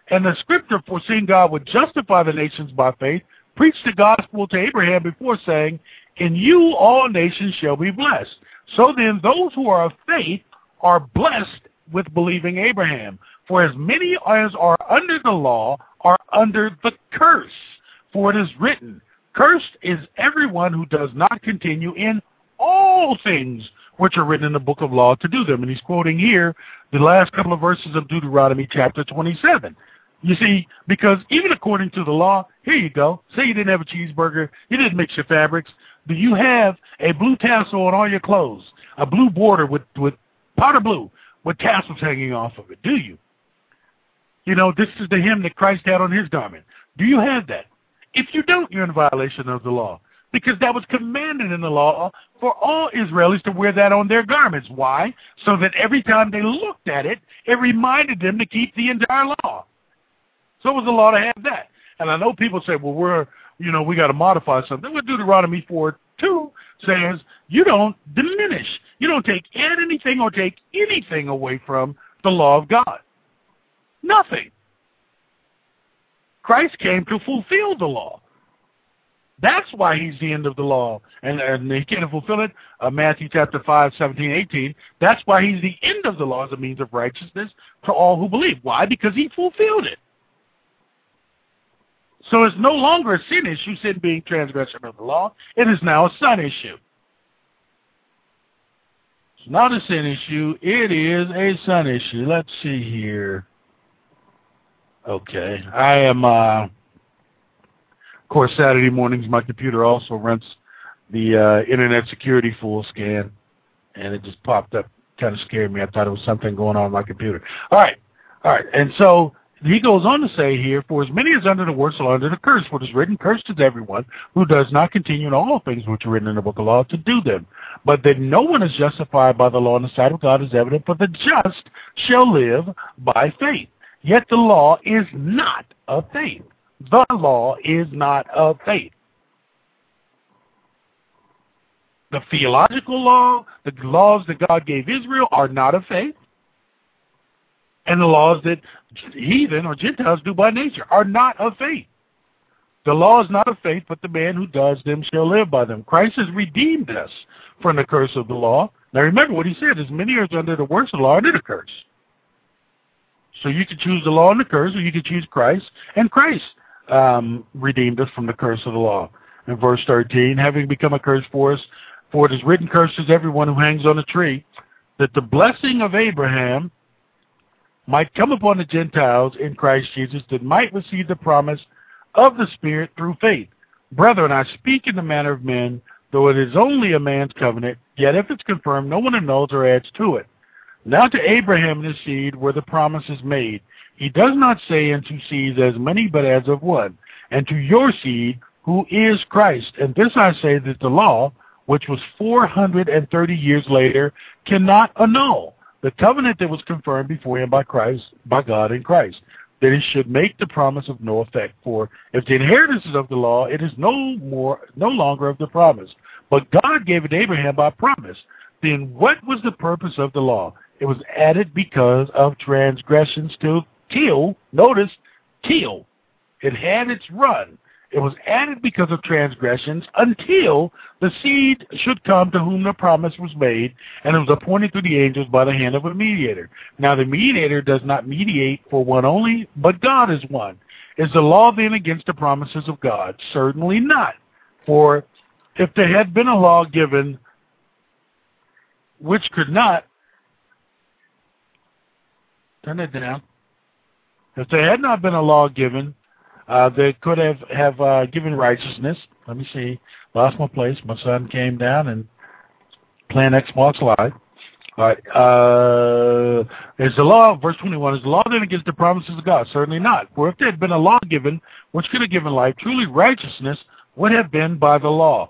And the scripture, foreseeing God would justify the nations by faith, preached the gospel to Abraham before saying, in you all nations shall be blessed. So then those who are of faith are blessed with believing Abraham. For as many as are under the law are under the curse. For it is written, cursed is everyone who does not continue in all things which are written in the book of law to do them. And he's quoting here the last couple of verses of Deuteronomy chapter twenty-seven. You see, because even according to the law, here you go. Say you didn't have a cheeseburger, you didn't mix your fabrics. Do you have a blue tassel on all your clothes, a blue border with, with powder blue with tassels hanging off of it? Do you? You know, this is the hem that Christ had on his garment. Do you have that? If you don't, you're in violation of the law, because that was commanded in the law for all Israelis to wear that on their garments. Why? So that every time they looked at it, it reminded them to keep the entire law. So it was a law to have that. And I know people say, well, we're, you know, we got to modify something. Well, Deuteronomy four two says you don't diminish. You don't take add anything or take anything away from the law of God. Nothing. Christ came to fulfill the law. That's why he's the end of the law. And, and he can't fulfill it. Uh, Matthew chapter five, seventeen, eighteen. That's why he's the end of the law as a means of righteousness to all who believe. Why? Because he fulfilled it. So it's no longer a sin issue, sin being transgression of the law. It is now a son issue. It's not a sin issue. It is a son issue. Let's see here. Okay. I am, uh, of course, Saturday mornings, my computer also runs the uh, Internet Security Full Scan, and it just popped up. Kind of scared me. I thought it was something going on with my computer. All right. All right. And so he goes on to say here, for as many as under the works are under the curse, what is written, cursed is everyone who does not continue in all things which are written in the book of law to do them. But that no one is justified by the law in the sight of God is evident, for the just shall live by faith. Yet the law is not of faith. The law is not of faith. The theological law, the laws that God gave Israel are not of faith. And the laws that heathen or Gentiles do by nature are not of faith. The law is not of faith, but the man who does them shall live by them. Christ has redeemed us from the curse of the law. Now remember what he said, as many as under the works of the law are under the curse. So you could choose the law and the curse, or you could choose Christ, and Christ um, redeemed us from the curse of the law. In verse thirteen, having become a curse for us, for it is written, cursed is everyone who hangs on a tree, that the blessing of Abraham might come upon the Gentiles in Christ Jesus, that might receive the promise of the Spirit through faith. Brethren, I speak in the manner of men, though it is only a man's covenant, yet if it's confirmed, no one annuls or adds to it. Now to Abraham and his seed were the promises made. He does not say unto seeds as many, but as of one, and to your seed, who is Christ. And this I say, that the law, which was four hundred thirty years later, cannot annul the covenant that was confirmed beforehand by Christ, by God in Christ, that it should make the promise of no effect. For if the inheritance is of the law, it is no more, no longer of the promise. But God gave it to Abraham by promise. Then what was the purpose of the law? It was added because of transgressions to till, notice, till. It had its run. It was added because of transgressions until the seed should come to whom the promise was made, and it was appointed through the angels by the hand of a mediator. Now the mediator does not mediate for one only, but God is one. Is the law then against the promises of God? Certainly not. For if there had been a law given which could not, turn it down, if there had not been a law given, Uh, they could have, have uh, given righteousness. Let me see. Lost my place. My son came down and playing Xbox Live. All right. Uh, is the law, verse twenty-one, is the law then against the promises of God? Certainly not. For if there had been a law given which could have given life, truly righteousness would have been by the law.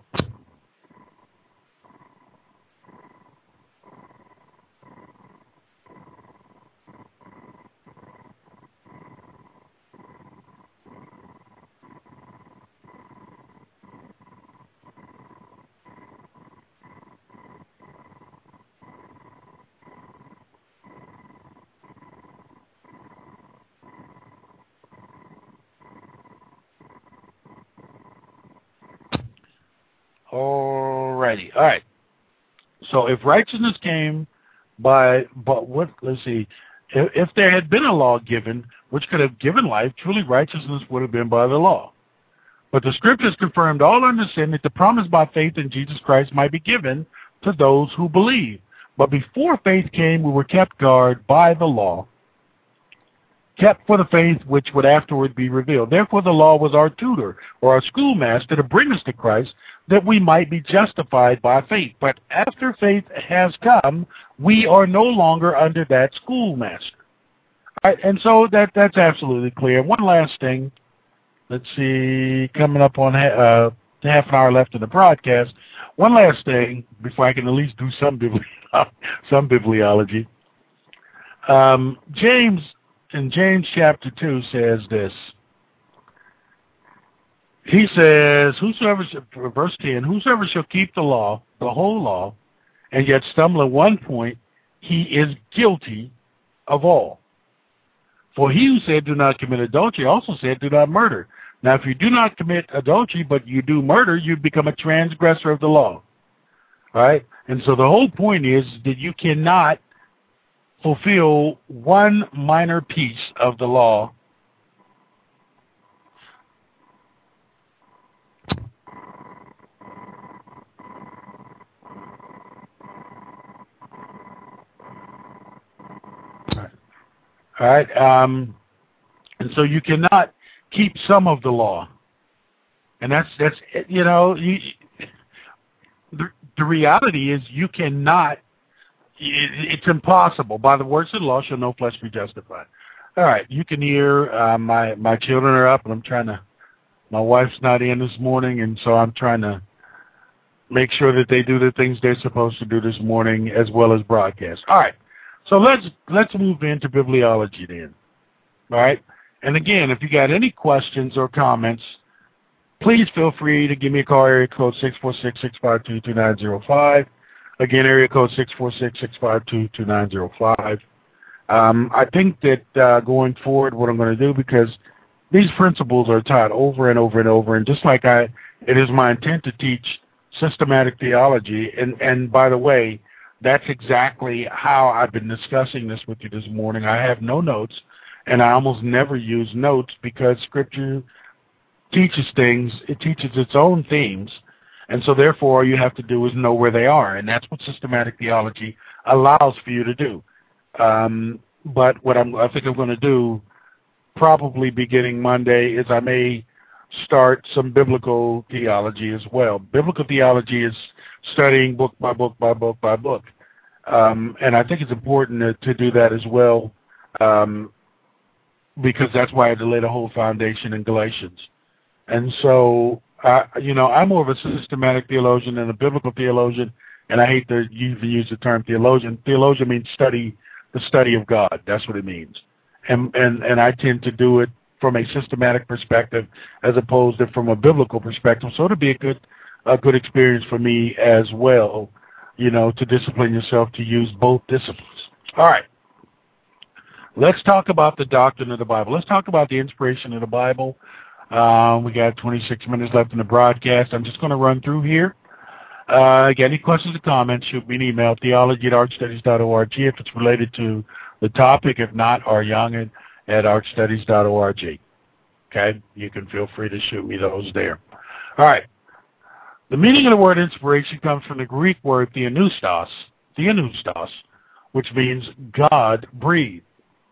Alrighty. All right. So if righteousness came by, but what? Let's see. If, if there had been a law given which could have given life, truly righteousness would have been by the law. But the Scriptures confirmed all under sin that the promise by faith in Jesus Christ might be given to those who believe. But before faith came, we were kept guard by the law, kept for the faith which would afterward be revealed. Therefore the law was our tutor, or our schoolmaster, to bring us to Christ, that we might be justified by faith. But after faith has come, we are no longer under that schoolmaster. All right, and so that that's absolutely clear. One last thing. Let's see, coming up on uh, half an hour left in the broadcast. One last thing before I can at least do some bibli- some bibliology. Um, James, in James chapter two, says this. He says, "Whosoever," verse ten, "whosoever shall keep the law, the whole law, and yet stumble at one point, he is guilty of all. For he who said, do not commit adultery, also said, do not murder. Now, if you do not commit adultery, but you do murder, you become a transgressor of the law." All right? And so the whole point is that you cannot fulfill one minor piece of the law All right, um, and so you cannot keep some of the law, and that's that's you know you, the the reality is you cannot. It, it's impossible. By the works of the law shall no flesh be justified. All right, you can hear uh, my my children are up, and I'm trying to. My wife's not in this morning, and so I'm trying to make sure that they do the things they're supposed to do this morning, as well as broadcast. All right. So let's let's move into bibliology then, all right? And again, if you got any questions or comments, please feel free to give me a call, area code six four six, six five two, two nine zero five. Again, area code six four six, six five two, two nine zero five. Um, I think that uh, going forward, what I'm going to do, because these principles are taught over and over and over, and just like I, it is my intent to teach systematic theology, and, and by the way, that's exactly how I've been discussing this with you this morning. I have no notes, and I almost never use notes because Scripture teaches things. It teaches its own themes, and so therefore all you have to do is know where they are, and that's what systematic theology allows for you to do. Um, but what I'm, I think I'm going to do, probably beginning Monday, is I may start some biblical theology as well. Biblical theology is studying book by book by book by book. Um, and I think it's important to, to do that as well, um, because that's why I had to lay the whole foundation in Galatians. And so, uh, you know, I'm more of a systematic theologian than a biblical theologian, and I hate to even use the term theologian. Theologian means study, the study of God. That's what it means. And, and, and I tend to do it from a systematic perspective as opposed to from a biblical perspective. So it'll be a good a good experience for me as well, you know, to discipline yourself to use both disciplines. All right. Let's talk about the doctrine of the Bible. Let's talk about the inspiration of the Bible. Um, we got twenty-six minutes left in the broadcast. I'm just going to run through here. Uh, got any questions or comments, shoot me an email, theology at archstudies dot org if it's related to the topic. If not, r young at archstudies dot org. Okay? You can feel free to shoot me those there. All right. The meaning of the word inspiration comes from the Greek word theanoustos, theanoustos, which means God breathed.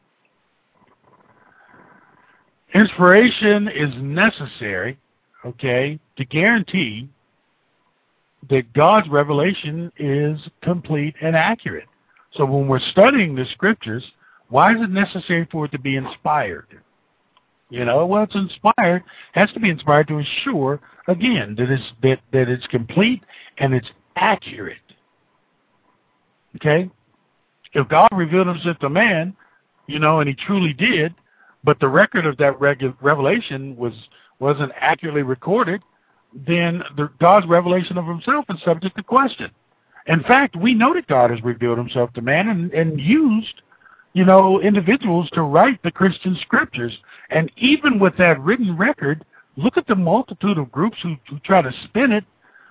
Inspiration is necessary, okay, to guarantee that God's revelation is complete and accurate. So when we're studying the Scriptures, why is it necessary for it to be inspired? You know, well, it's inspired, has to be inspired to ensure, again, that it's, that, that it's complete and it's accurate. Okay? If God revealed himself to man, you know, and he truly did, but the record of that regu- revelation was, wasn't accurately recorded, then the, God's revelation of himself is subject to question. In fact, we know that God has revealed himself to man and, and used, you know, individuals to write the Christian Scriptures. And even with that written record, look at the multitude of groups who, who try to spin it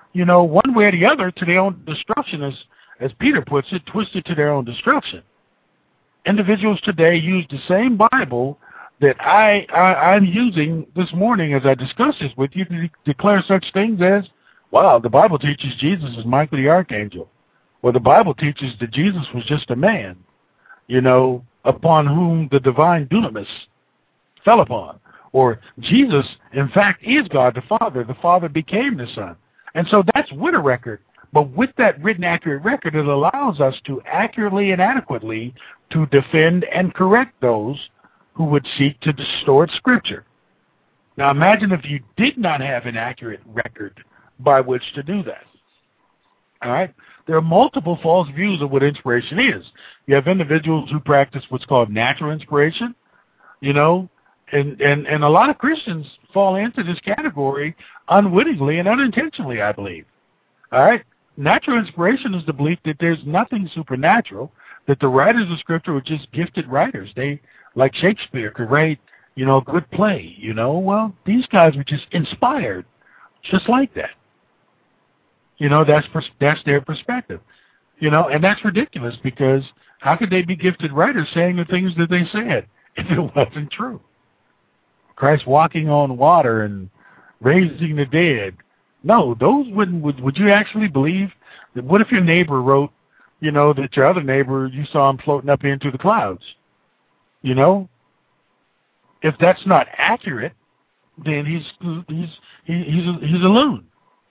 you know, one way or the other to their own destruction, as, as Peter puts it, twisted to their own destruction. Individuals today use the same Bible that I, I, I'm using this morning as I discuss this with you to de- declare such things as, wow, the Bible teaches Jesus is Michael the Archangel. Well, the Bible teaches that Jesus was just a man, you know, upon whom the divine dunamis fell upon. Or Jesus, in fact, is God the Father. The Father became the Son. And so that's with a record. But with that written accurate record, it allows us to accurately and adequately to defend and correct those who would seek to distort Scripture. Now imagine if you did not have an accurate record by which to do that. All right? There are multiple false views of what inspiration is. You have individuals who practice what's called natural inspiration, you know, and, and, and a lot of Christians fall into this category unwittingly and unintentionally, I believe. All right? Natural inspiration is the belief that there's nothing supernatural, that the writers of Scripture were just gifted writers. They, like Shakespeare, could write, you know, a good play, you know. Well, these guys were just inspired just like that. You know, that's pers- that's their perspective. You know, and that's ridiculous because how could they be gifted writers saying the things that they said if it wasn't true? Christ walking on water and raising the dead. No, those wouldn't, would, would you actually believe that? What if your neighbor wrote, you know, that your other neighbor, you saw him floating up into the clouds? You know? If that's not accurate, then he's, he's, he, he's, a, he's a loon.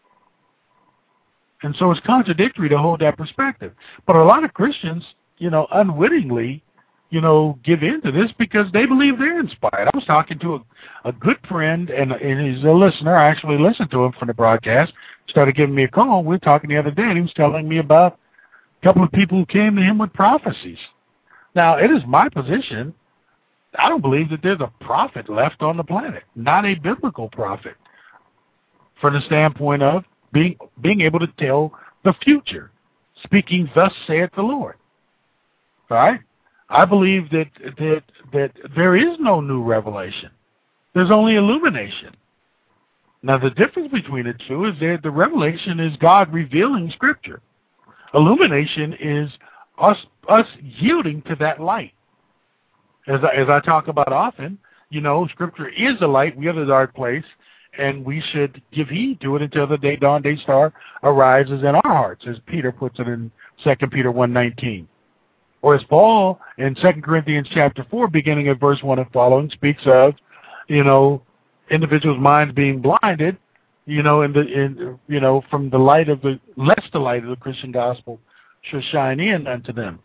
And so it's contradictory to hold that perspective. But a lot of Christians, you know, unwittingly, you know, give in to this because they believe they're inspired. I was talking to a, a good friend, and, and he's a listener. I actually listened to him from the broadcast, started giving me a call. We were talking the other day, and he was telling me about a couple of people who came to him with prophecies. Now, it is my position, I don't believe that there's a prophet left on the planet, not a biblical prophet, from the standpoint of being being able to tell the future, speaking thus saith the Lord. All right? I believe that that that there is no new revelation. There's only illumination. Now, the difference between the two is that the revelation is God revealing Scripture. Illumination is us us yielding to that light. As I, as I talk about often, you know, Scripture is the light. We are the dark place, and we should give heed to it until the day dawn, day star arises in our hearts, as Peter puts it in Second Peter one nineteen. Or as Paul in Second Corinthians chapter four, beginning at verse one and following, speaks of, you know, individuals' minds being blinded, you know, in the in you know, from the light of the lest the light of the Christian gospel should shine in unto them.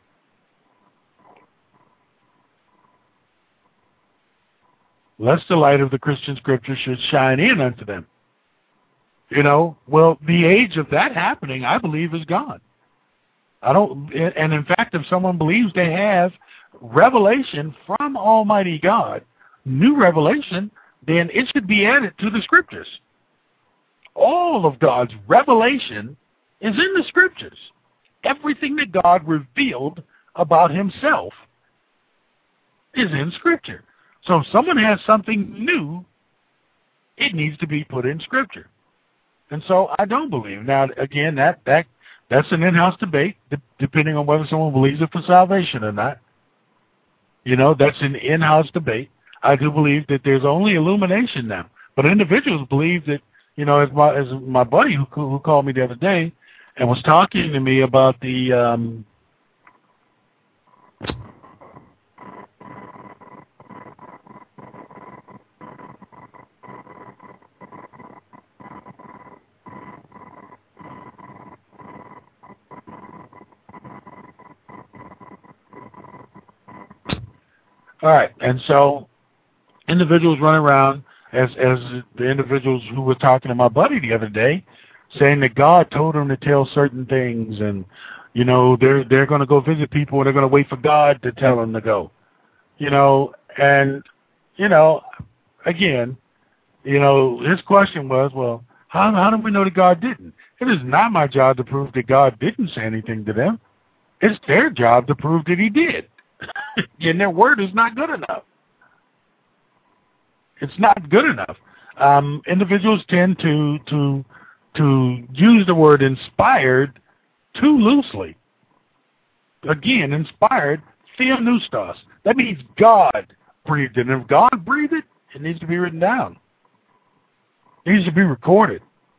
Lest the light of the Christian Scripture should shine in unto them. You know, well, the age of that happening, I believe, is gone. I don't, and in fact, if someone believes they have revelation from Almighty God, new revelation, then it should be added to the Scriptures. All of God's revelation is in the Scriptures. Everything that God revealed about Himself is in Scripture. So if someone has something new, it needs to be put in Scripture. And so I don't believe. Now, again, that that that's an in-house debate, de- depending on whether someone believes it for salvation or not. You know, that's an in-house debate. I do believe that there's only illumination now. But individuals believe that, you know, as my, as my buddy who, who called me the other day and was talking to me about the... Um, All right, and so individuals run around as as the individuals who were talking to my buddy the other day, saying that God told them to tell certain things, and you know they're they're going to go visit people, and they're going to wait for God to tell them to go, you know, and you know, again, you know, his question was, well, how how do we know that God didn't? It is not my job to prove that God didn't say anything to them. It's their job to prove that He did. And their word is not good enough. It's not good enough. Um, individuals tend to to to use the word inspired too loosely. Again, inspired, theopneustos. That means God breathed it. And if God breathed it, it needs to be written down. It needs to be recorded.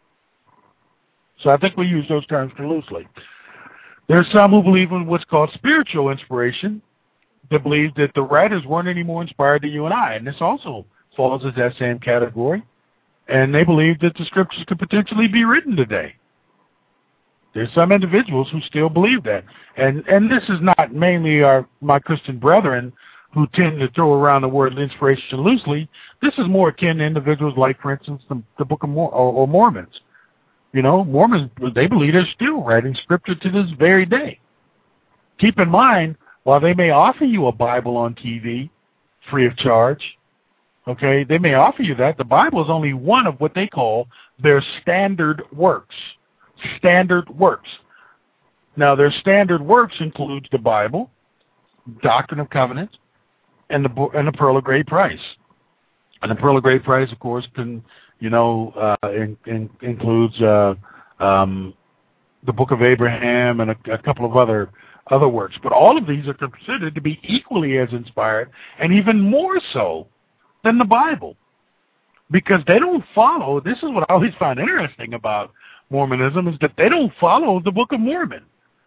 So I think we use those terms too loosely. There's some who believe in what's called spiritual inspiration, that believe that the writers weren't any more inspired than you and I, and this also falls in that same category. And they believe that the scriptures could potentially be written today. There's some individuals who still believe that. And and this is not mainly our my Christian brethren who tend to throw around the word inspiration loosely. This is more akin to individuals like, for instance, the, the Book of Mor- or, or Mormons. You know, Mormons, they believe they're still writing scripture to this very day. Keep in mind, while they may offer you a Bible on T V free of charge, okay, they may offer you that, the Bible is only one of what they call their standard works. Standard works. Now, their standard works includes the Bible, Doctrine of Covenants, and the and the Pearl of Great Price. And the Pearl of Great Price, of course, can you know uh, in, in, includes uh, um, the Book of Abraham and a, a couple of other other works. But all of these are considered to be equally as inspired, and even more so than the Bible, because they don't follow. This is what I always find interesting about Mormonism, is that they don't follow the Book of Mormon.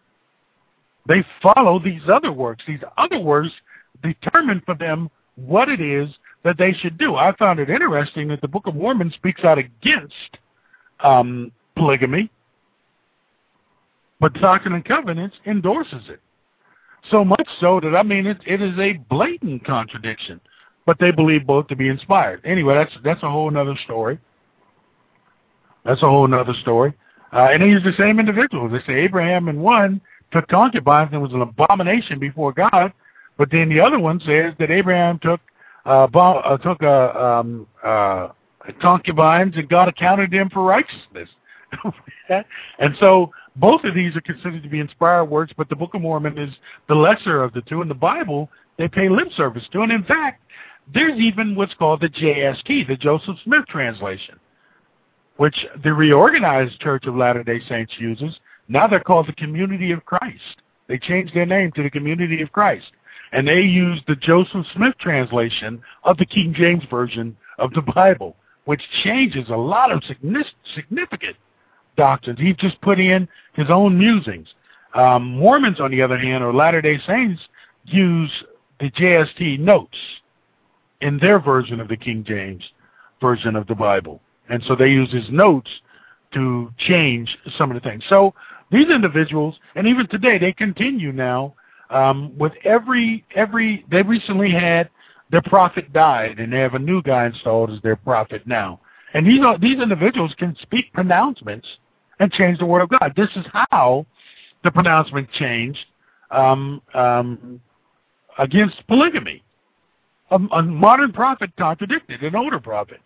They follow these other works. These other works determine for them what it is that they should do. I found it interesting that the Book of Mormon speaks out against um, polygamy, but Doctrine and Covenants endorses it. So much so that, I mean, it, it is a blatant contradiction, but they believe both to be inspired. Anyway, that's that's a whole other story. That's a whole other story. Uh, and they use the same individuals. They say Abraham in one took concubines and was an abomination before God, but then the other one says that Abraham took uh, bo- uh, took uh, um, uh, concubines and God accounted them for righteousness. And so both of these are considered to be inspired works, but the Book of Mormon is the lesser of the two, and the Bible they pay lip service to. And in fact, there's even what's called the J S T, the Joseph Smith translation, which the Reorganized Church of Latter-day Saints uses. Now they're called the Community of Christ. They changed their name to the Community of Christ. And they use the Joseph Smith translation of the King James Version of the Bible, which changes a lot of significant doctrines. He's just put in his own musings. Um, Mormons, on the other hand, or Latter-day Saints, use the J S T notes in their version of the King James Version of the Bible. And so they use his notes to change some of the things. So these individuals, and even today, they continue now um, with every, every, they recently had their prophet died, and they have a new guy installed as their prophet now. And these are, these individuals can speak pronouncements and change the word of God. This is how the pronouncement changed um, um, against polygamy. A, a modern prophet contradicted an older prophet.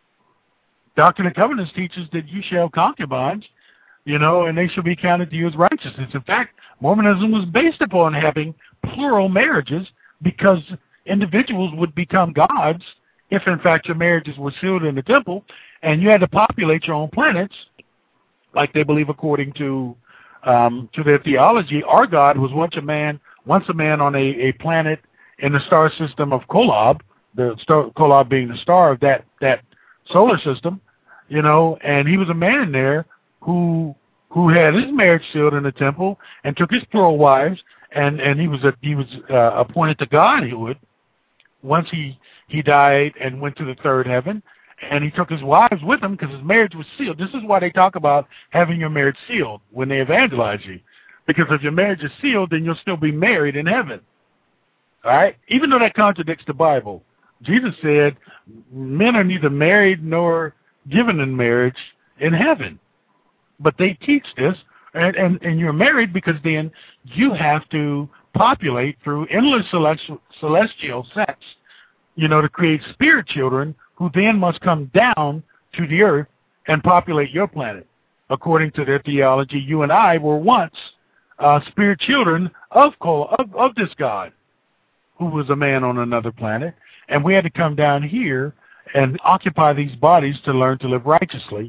Doctrine and Covenants teaches that you shall have concubines, you know, and they shall be counted to you as righteousness. In fact, Mormonism was based upon having plural marriages because individuals would become gods if, in fact, your marriages were sealed in the temple, and you had to populate your own planets, like they believe according to um, to their theology. Our God was once a man, once a man on a, a planet in the star system of Kolob, the star, Kolob being the star of that that solar system, you know, and he was a man there who who had his marriage sealed in the temple and took his plural wives, and and he was a, he was uh, appointed to godhood once he he died and went to the third heaven, and he took his wives with him because his marriage was sealed. This is why they talk about having your marriage sealed when they evangelize you, because if your marriage is sealed, then you'll still be married in heaven. All right, even though that contradicts the Bible. Jesus said men are neither married nor given in marriage in heaven. But they teach this, and, and, and you're married because then you have to populate through endless celestial, celestial sex, you know, to create spirit children who then must come down to the earth and populate your planet. According to their theology, you and I were once uh, spirit children of, of, of this God, who was a man on another planet. And we had to come down here and occupy these bodies to learn to live righteously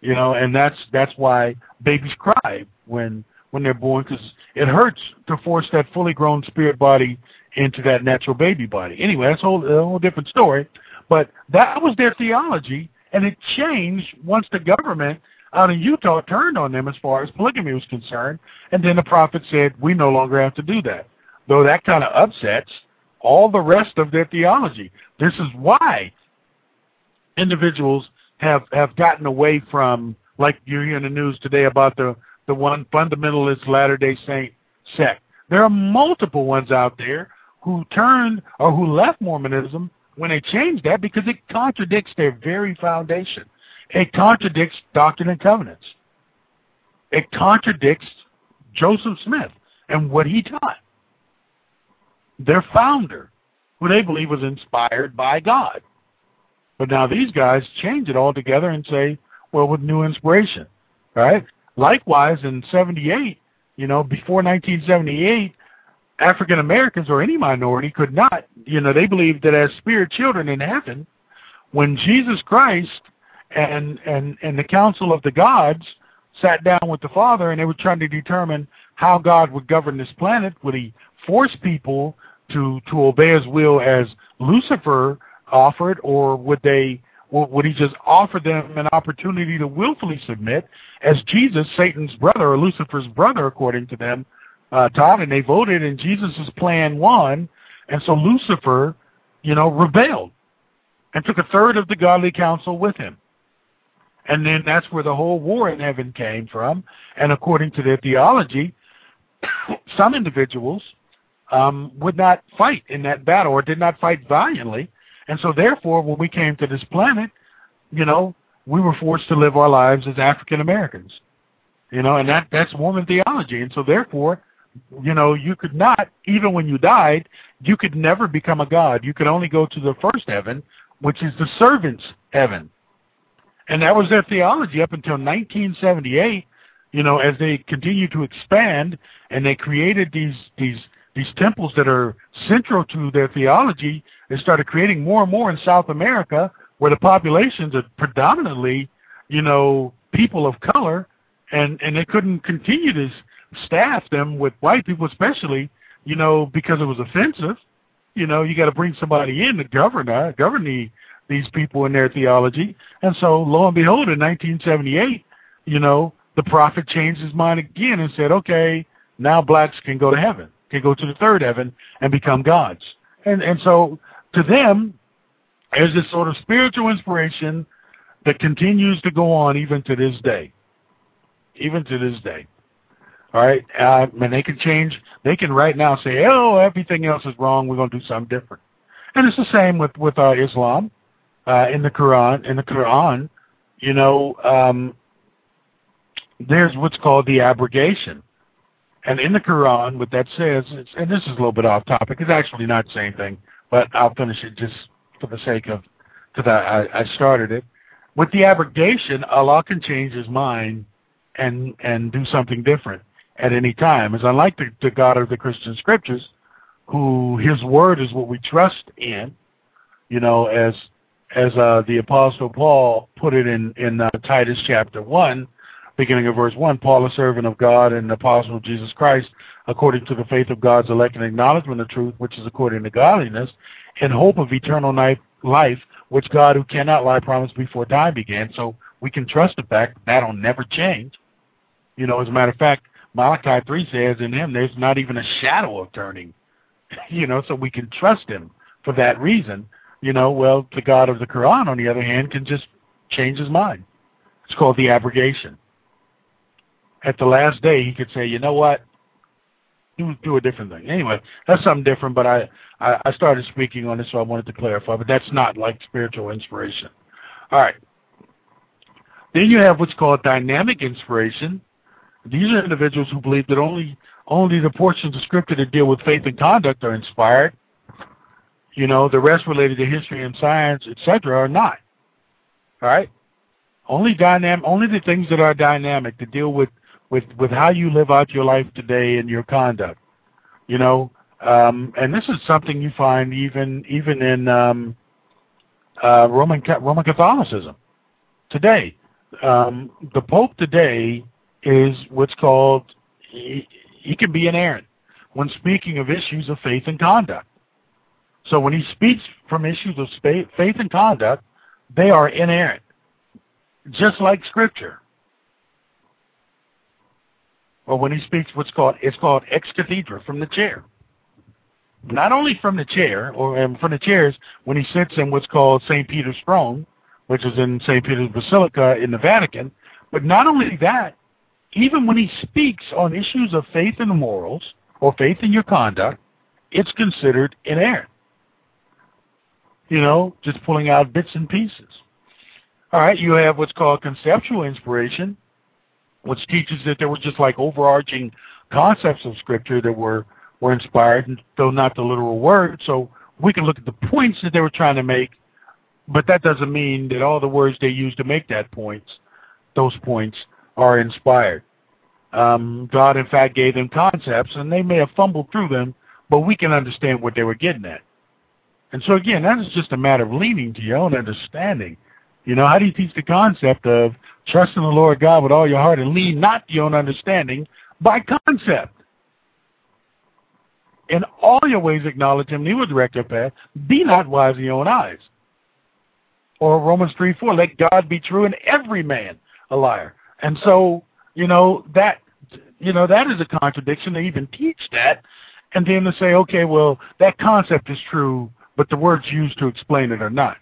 You know, and that's that's why babies cry when when they're born, because it hurts to force that fully grown spirit body into that natural baby body. Anyway, that's a whole, a whole different story. But that was their theology, and it changed once the government out in Utah turned on them as far as polygamy was concerned, and then the prophet said, we no longer have to do that. Though that kind of upsets all the rest of their theology. This is why individuals have, have gotten away from, like you hear in the news today about the, the one fundamentalist Latter-day Saint sect. There are multiple ones out there who turned or who left Mormonism when they changed that because it contradicts their very foundation. It contradicts Doctrine and Covenants. It contradicts Joseph Smith and what he taught. Their founder, who they believe was inspired by God. But now these guys change it all together and say, well, with new inspiration, right? Likewise, in seventy-eight, you know, before nineteen seventy-eight, African Americans or any minority could not, you know, they believed that as spirit children in heaven, when Jesus Christ and and and the Council of the Gods sat down with the Father and they were trying to determine how God would govern this planet, would he force people to to obey his will as Lucifer offered, or would they would he just offer them an opportunity to willfully submit as Jesus, Satan's brother, or Lucifer's brother, according to them, uh, taught, and they voted, and Jesus' plan won, and so Lucifer, you know, rebelled and took a third of the godly council with him. And then that's where the whole war in heaven came from, and according to their theology, some individuals um, would not fight in that battle or did not fight valiantly. And so therefore, when we came to this planet, you know, we were forced to live our lives as African Americans, you know, and that that's Mormon theology. And so therefore, you know, you could not, even when you died, you could never become a god. You could only go to the first heaven, which is the servant's heaven. And that was their theology up until nineteen seventy-eight, you know, as they continued to expand and they created these these these temples that are central to their theology. They started creating more and more in South America, where the populations are predominantly, you know, people of color, and, and they couldn't continue to staff them with white people, especially, you know, because it was offensive. You know, you got to bring somebody in to govern, uh, govern the, these people in their theology. And so, lo and behold, in nineteen seventy-eight, you know, the prophet changed his mind again and said, okay, now blacks can go to heaven, can go to the third heaven and become gods. And and so to them, there's this sort of spiritual inspiration that continues to go on even to this day. Even to this day. All right? Uh, and they can change. They can right now say, oh, everything else is wrong. We're going to do something different. And it's the same with, with uh, Islam. Uh, in the Quran, in the Quran, you know, um, there's what's called the abrogation. And in the Quran, what that says, it's, and this is a little bit off topic, it's actually not the same thing, but I'll finish it just for the sake of, because I, I started it. With the abrogation, Allah can change his mind and and do something different at any time. It's unlike the, the God of the Christian scriptures, who his word is what we trust in, you know, as as uh, the Apostle Paul put it in, in uh, Titus chapter one, beginning of verse one, Paul, a servant of God and apostle of Jesus Christ, according to the faith of God's elect and acknowledgement of truth, which is according to godliness, in hope of eternal life, which God, who cannot lie, promised before time began. So we can trust the fact that that'll never change. You know, as a matter of fact, Malachi three says in him there's not even a shadow of turning. You know, so we can trust him for that reason. You know, well, the God of the Quran, on the other hand, can just change his mind. It's called the abrogation. At the last day, he could say, you know what, do, do a different thing. Anyway, that's something different, but I, I, I started speaking on this, so I wanted to clarify, but that's not like spiritual inspiration. All right. Then you have what's called dynamic inspiration. These are individuals who believe that only only the portions of Scripture that deal with faith and conduct are inspired. You know, the rest related to history and science, et cetera, are not. All right? Only dynamic, only the things that are dynamic, to deal with With, with how you live out your life today and your conduct, you know, um, and this is something you find even even in um, uh, Roman Roman Catholicism today. Um, the Pope today is what's called, he, he can be inerrant when speaking of issues of faith and conduct. So when he speaks from issues of faith and conduct, they are inerrant, just like Scripture. Or when he speaks what's called, it's called ex cathedra, from the chair. Not only from the chair, or um, from the chairs when he sits in what's called Saint Peter's throne, which is in Saint Peter's Basilica in the Vatican, but not only that, even when he speaks on issues of faith and morals, or faith in your conduct, it's considered inerrant. You know, just pulling out bits and pieces. All right, you have what's called conceptual inspiration, which teaches that there were just like overarching concepts of Scripture that were were inspired, though not the literal word. So we can look at the points that they were trying to make, but that doesn't mean that all the words they used to make that points, those points, are inspired. Um, God, in fact, gave them concepts, and they may have fumbled through them, but we can understand what they were getting at. And so, again, that is just a matter of leaning to your own understanding. You know, how do you teach the concept of trust in the Lord God with all your heart and lean not to your own understanding by concept? In all your ways acknowledge him, and he will direct your path. Be not wise in your own eyes. Or Romans three four, let God be true and every man a liar. And so, you know, that you know, that is a contradiction to even teach that, and then to say, okay, well, that concept is true, but the words used to explain it are not.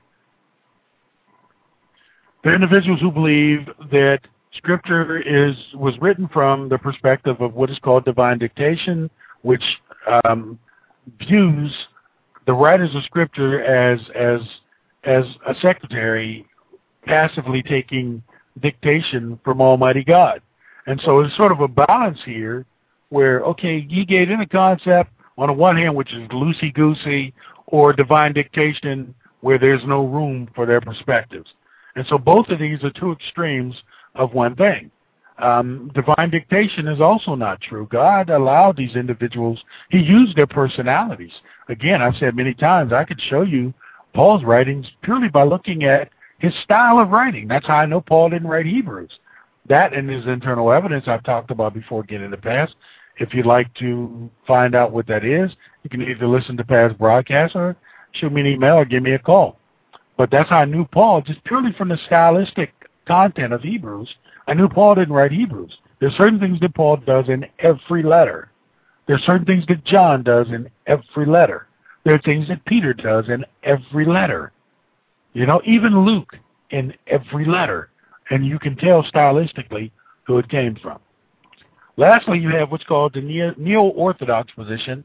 There are individuals who believe that Scripture is was written from the perspective of what is called divine dictation, which um, views the writers of Scripture as as as a secretary passively taking dictation from Almighty God. And so it's sort of a balance here where, okay, he gave in a concept on the one hand, which is loosey-goosey, or divine dictation where there's no room for their perspectives. And so both of these are two extremes of one thing. Um, divine dictation is also not true. God allowed these individuals, he used their personalities. Again, I've said many times, I could show you Paul's writings purely by looking at his style of writing. That's how I know Paul didn't write Hebrews. That and his internal evidence I've talked about before again in the past. If you'd like to find out what that is, you can either listen to past broadcasts or shoot me an email or give me a call. But that's how I knew Paul, just purely from the stylistic content of Hebrews. I knew Paul didn't write Hebrews. There's certain things that Paul does in every letter. There's certain things that John does in every letter. There are things that Peter does in every letter. You know, even Luke in every letter. And you can tell stylistically who it came from. Lastly, you have what's called the neo-orthodox position,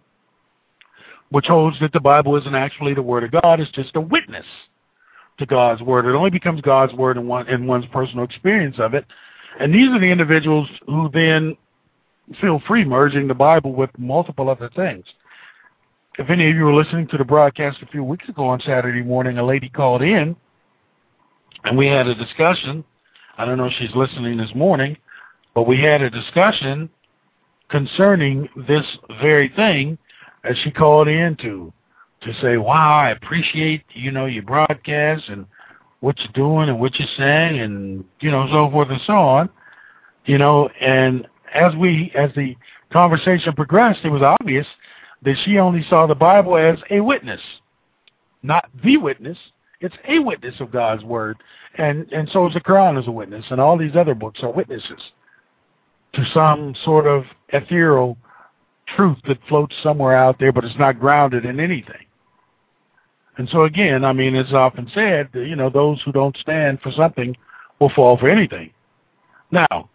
which holds that the Bible isn't actually the Word of God. It's just a witness to God's Word. It only becomes God's Word in, one, in one's personal experience of it. And these are the individuals who then feel free merging the Bible with multiple other things. If any of you were listening to the broadcast a few weeks ago on Saturday morning, a lady called in, and we had a discussion. I don't know if she's listening this morning, but we had a discussion concerning this very thing as she called in to to say, wow, I appreciate, you know, your broadcast and what you're doing and what you're saying and, you know, so forth and so on. You know, and as we, as the conversation progressed, it was obvious that she only saw the Bible as a witness, not the witness. It's a witness of God's Word. And, and so is the Quran as a witness, and all these other books are witnesses to some sort of ethereal truth that floats somewhere out there, but it's not grounded in anything. And so again, I mean, it's often said, you know, those who don't stand for something will fall for anything. Now,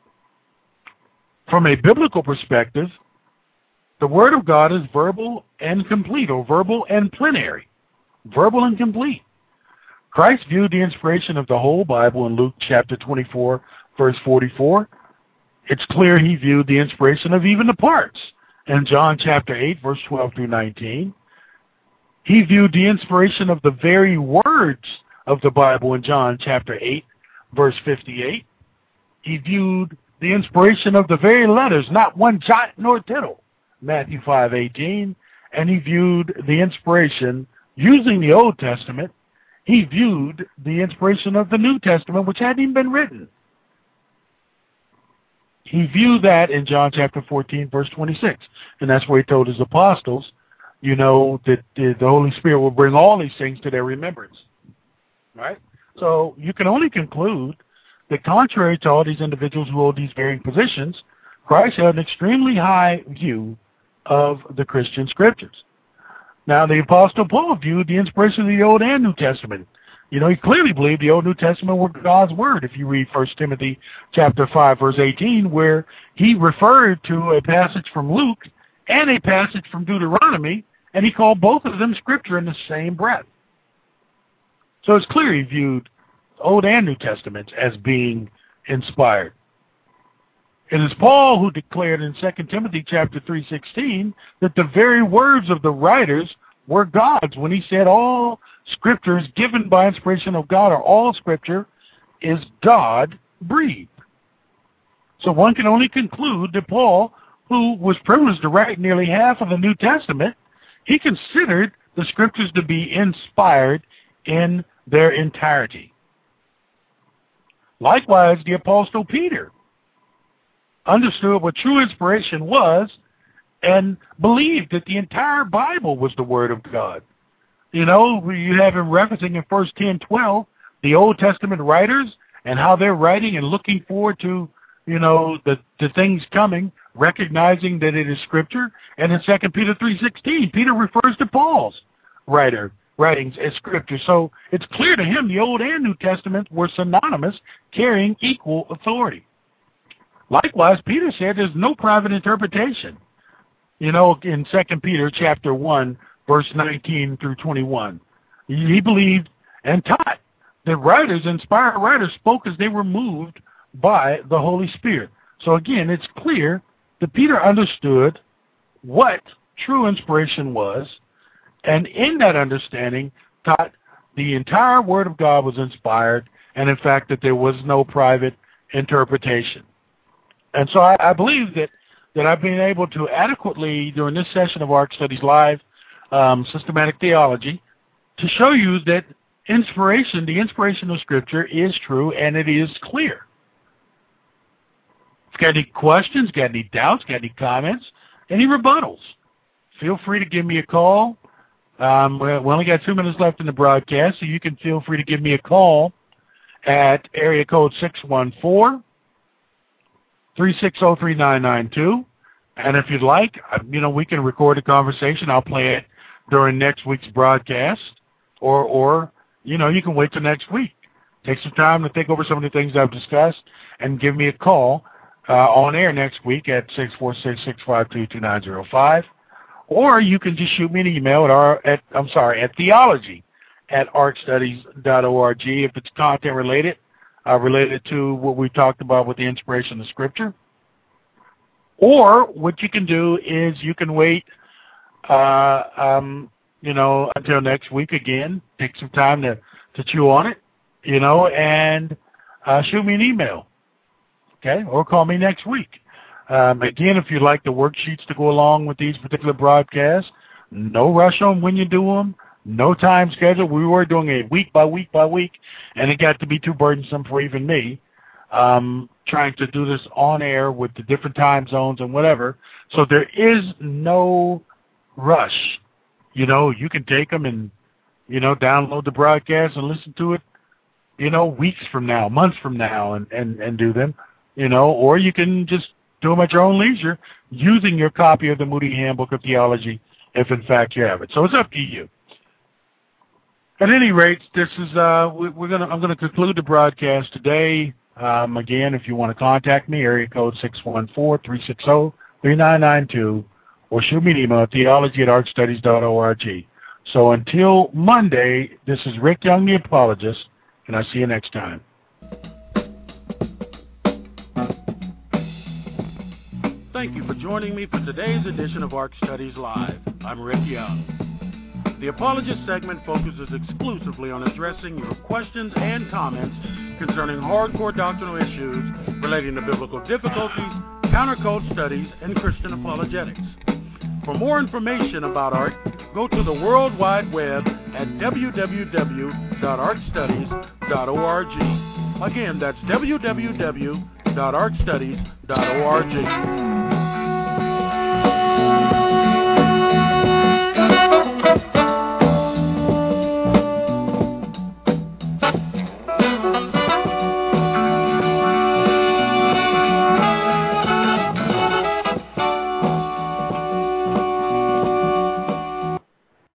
from a biblical perspective, the Word of God is verbal and complete, or verbal and plenary. Verbal and complete. Christ viewed the inspiration of the whole Bible in Luke chapter twenty-four, verse forty-four. It's clear he viewed the inspiration of even the parts in John chapter eight, verse twelve through nineteen. He viewed the inspiration of the very words of the Bible in John chapter eight, verse fifty-eight. He viewed the inspiration of the very letters, not one jot nor tittle, Matthew five eighteen. And he viewed the inspiration using the Old Testament he viewed the inspiration of the New Testament, which hadn't even been written. He viewed that in John chapter fourteen, verse twenty-six. And that's where he told his apostles, you know, that the Holy Spirit will bring all these things to their remembrance. Right? So you can only conclude that contrary to all these individuals who hold these varying positions, Christ had an extremely high view of the Christian scriptures. Now, the Apostle Paul viewed the inspiration of the Old and New Testament. You know, he clearly believed the Old and New Testament were God's word. If you read First Timothy chapter five, verse eighteen, where he referred to a passage from Luke and a passage from Deuteronomy, and he called both of them scripture in the same breath. So it's clear he viewed Old and New Testaments as being inspired. It is Paul who declared in Second Timothy chapter three sixteen that the very words of the writers were God's when he said all scripture is given by inspiration of God, or all scripture is God-breathed. So one can only conclude that Paul, who was privileged to write nearly half of the New Testament, he considered the scriptures to be inspired in their entirety. Likewise, the Apostle Peter understood what true inspiration was and believed that the entire Bible was the Word of God. You know, you have him referencing in First ten twelve the Old Testament writers and how they're writing and looking forward to, you know, the, the things coming, recognizing that it is Scripture. And in Second Peter three sixteen, Peter refers to Paul's writer writings as Scripture. So it's clear to him the Old and New Testament were synonymous, carrying equal authority. Likewise, Peter said there's no private interpretation. You know, in Second Peter chapter one, verse nineteen through twenty-one, he believed and taught that writers, inspired writers, spoke as they were moved by the Holy Spirit. So again, it's clear that Peter understood what true inspiration was, and in that understanding taught the entire Word of God was inspired, and in fact that there was no private interpretation. And so I, I believe that, that I've been able to adequately, during this session of ARC Studies Live, um, Systematic Theology, to show you that inspiration, the inspiration of Scripture is true and it is clear. If you've got any questions, got any doubts, got any comments, any rebuttals, feel free to give me a call. Um, we only got two minutes left in the broadcast, so you can feel free to give me a call at area code six one four, three six zero, three nine nine two. And if you'd like, you know, we can record a conversation. I'll play it during next week's broadcast. Or, or you know, you can wait till next week. Take some time to think over some of the things I've discussed and give me a call uh, on air next week at six four six, six five two, two nine zero five. Or you can just shoot me an email at, our, at I'm sorry, at theology at arc studies dot org if it's content related, uh, related to what we talked about with the inspiration of Scripture. Or what you can do is you can wait, uh, um, you know, until next week again. Take some time to, to chew on it, you know, and uh, shoot me an email, okay, or call me next week. Um, again, if you'd like the worksheets to go along with these particular broadcasts, no rush on when you do them, no time schedule. We were doing a week by week by week, and it got to be too burdensome for even me, um, trying to do this on air with the different time zones and whatever. So there is no rush. You know, you can take them and, you know, download the broadcast and listen to it, you know, weeks from now, months from now, and, and, and do them, you know, or you can just do them at your own leisure using your copy of the Moody Handbook of Theology, if in fact you have it. So it's up to you. At any rate, this is uh, we, we're gonna. I'm gonna conclude the broadcast today. Um, again, if you want to contact me, area code six one four, three six zero, three nine nine two, or shoot me an email at theology at arc studies dot org. So until Monday, this is Rick Young, the apologist, and I'll see you next time. Thank you for joining me for today's edition of ARC Studies Live. I'm Rick Young. The Apologist segment focuses exclusively on addressing your questions and comments concerning hardcore doctrinal issues relating to biblical difficulties, countercult studies, and Christian apologetics. For more information about art, go to the World Wide Web at w w w dot art studies dot org. Again, that's w w w dot art studies dot org.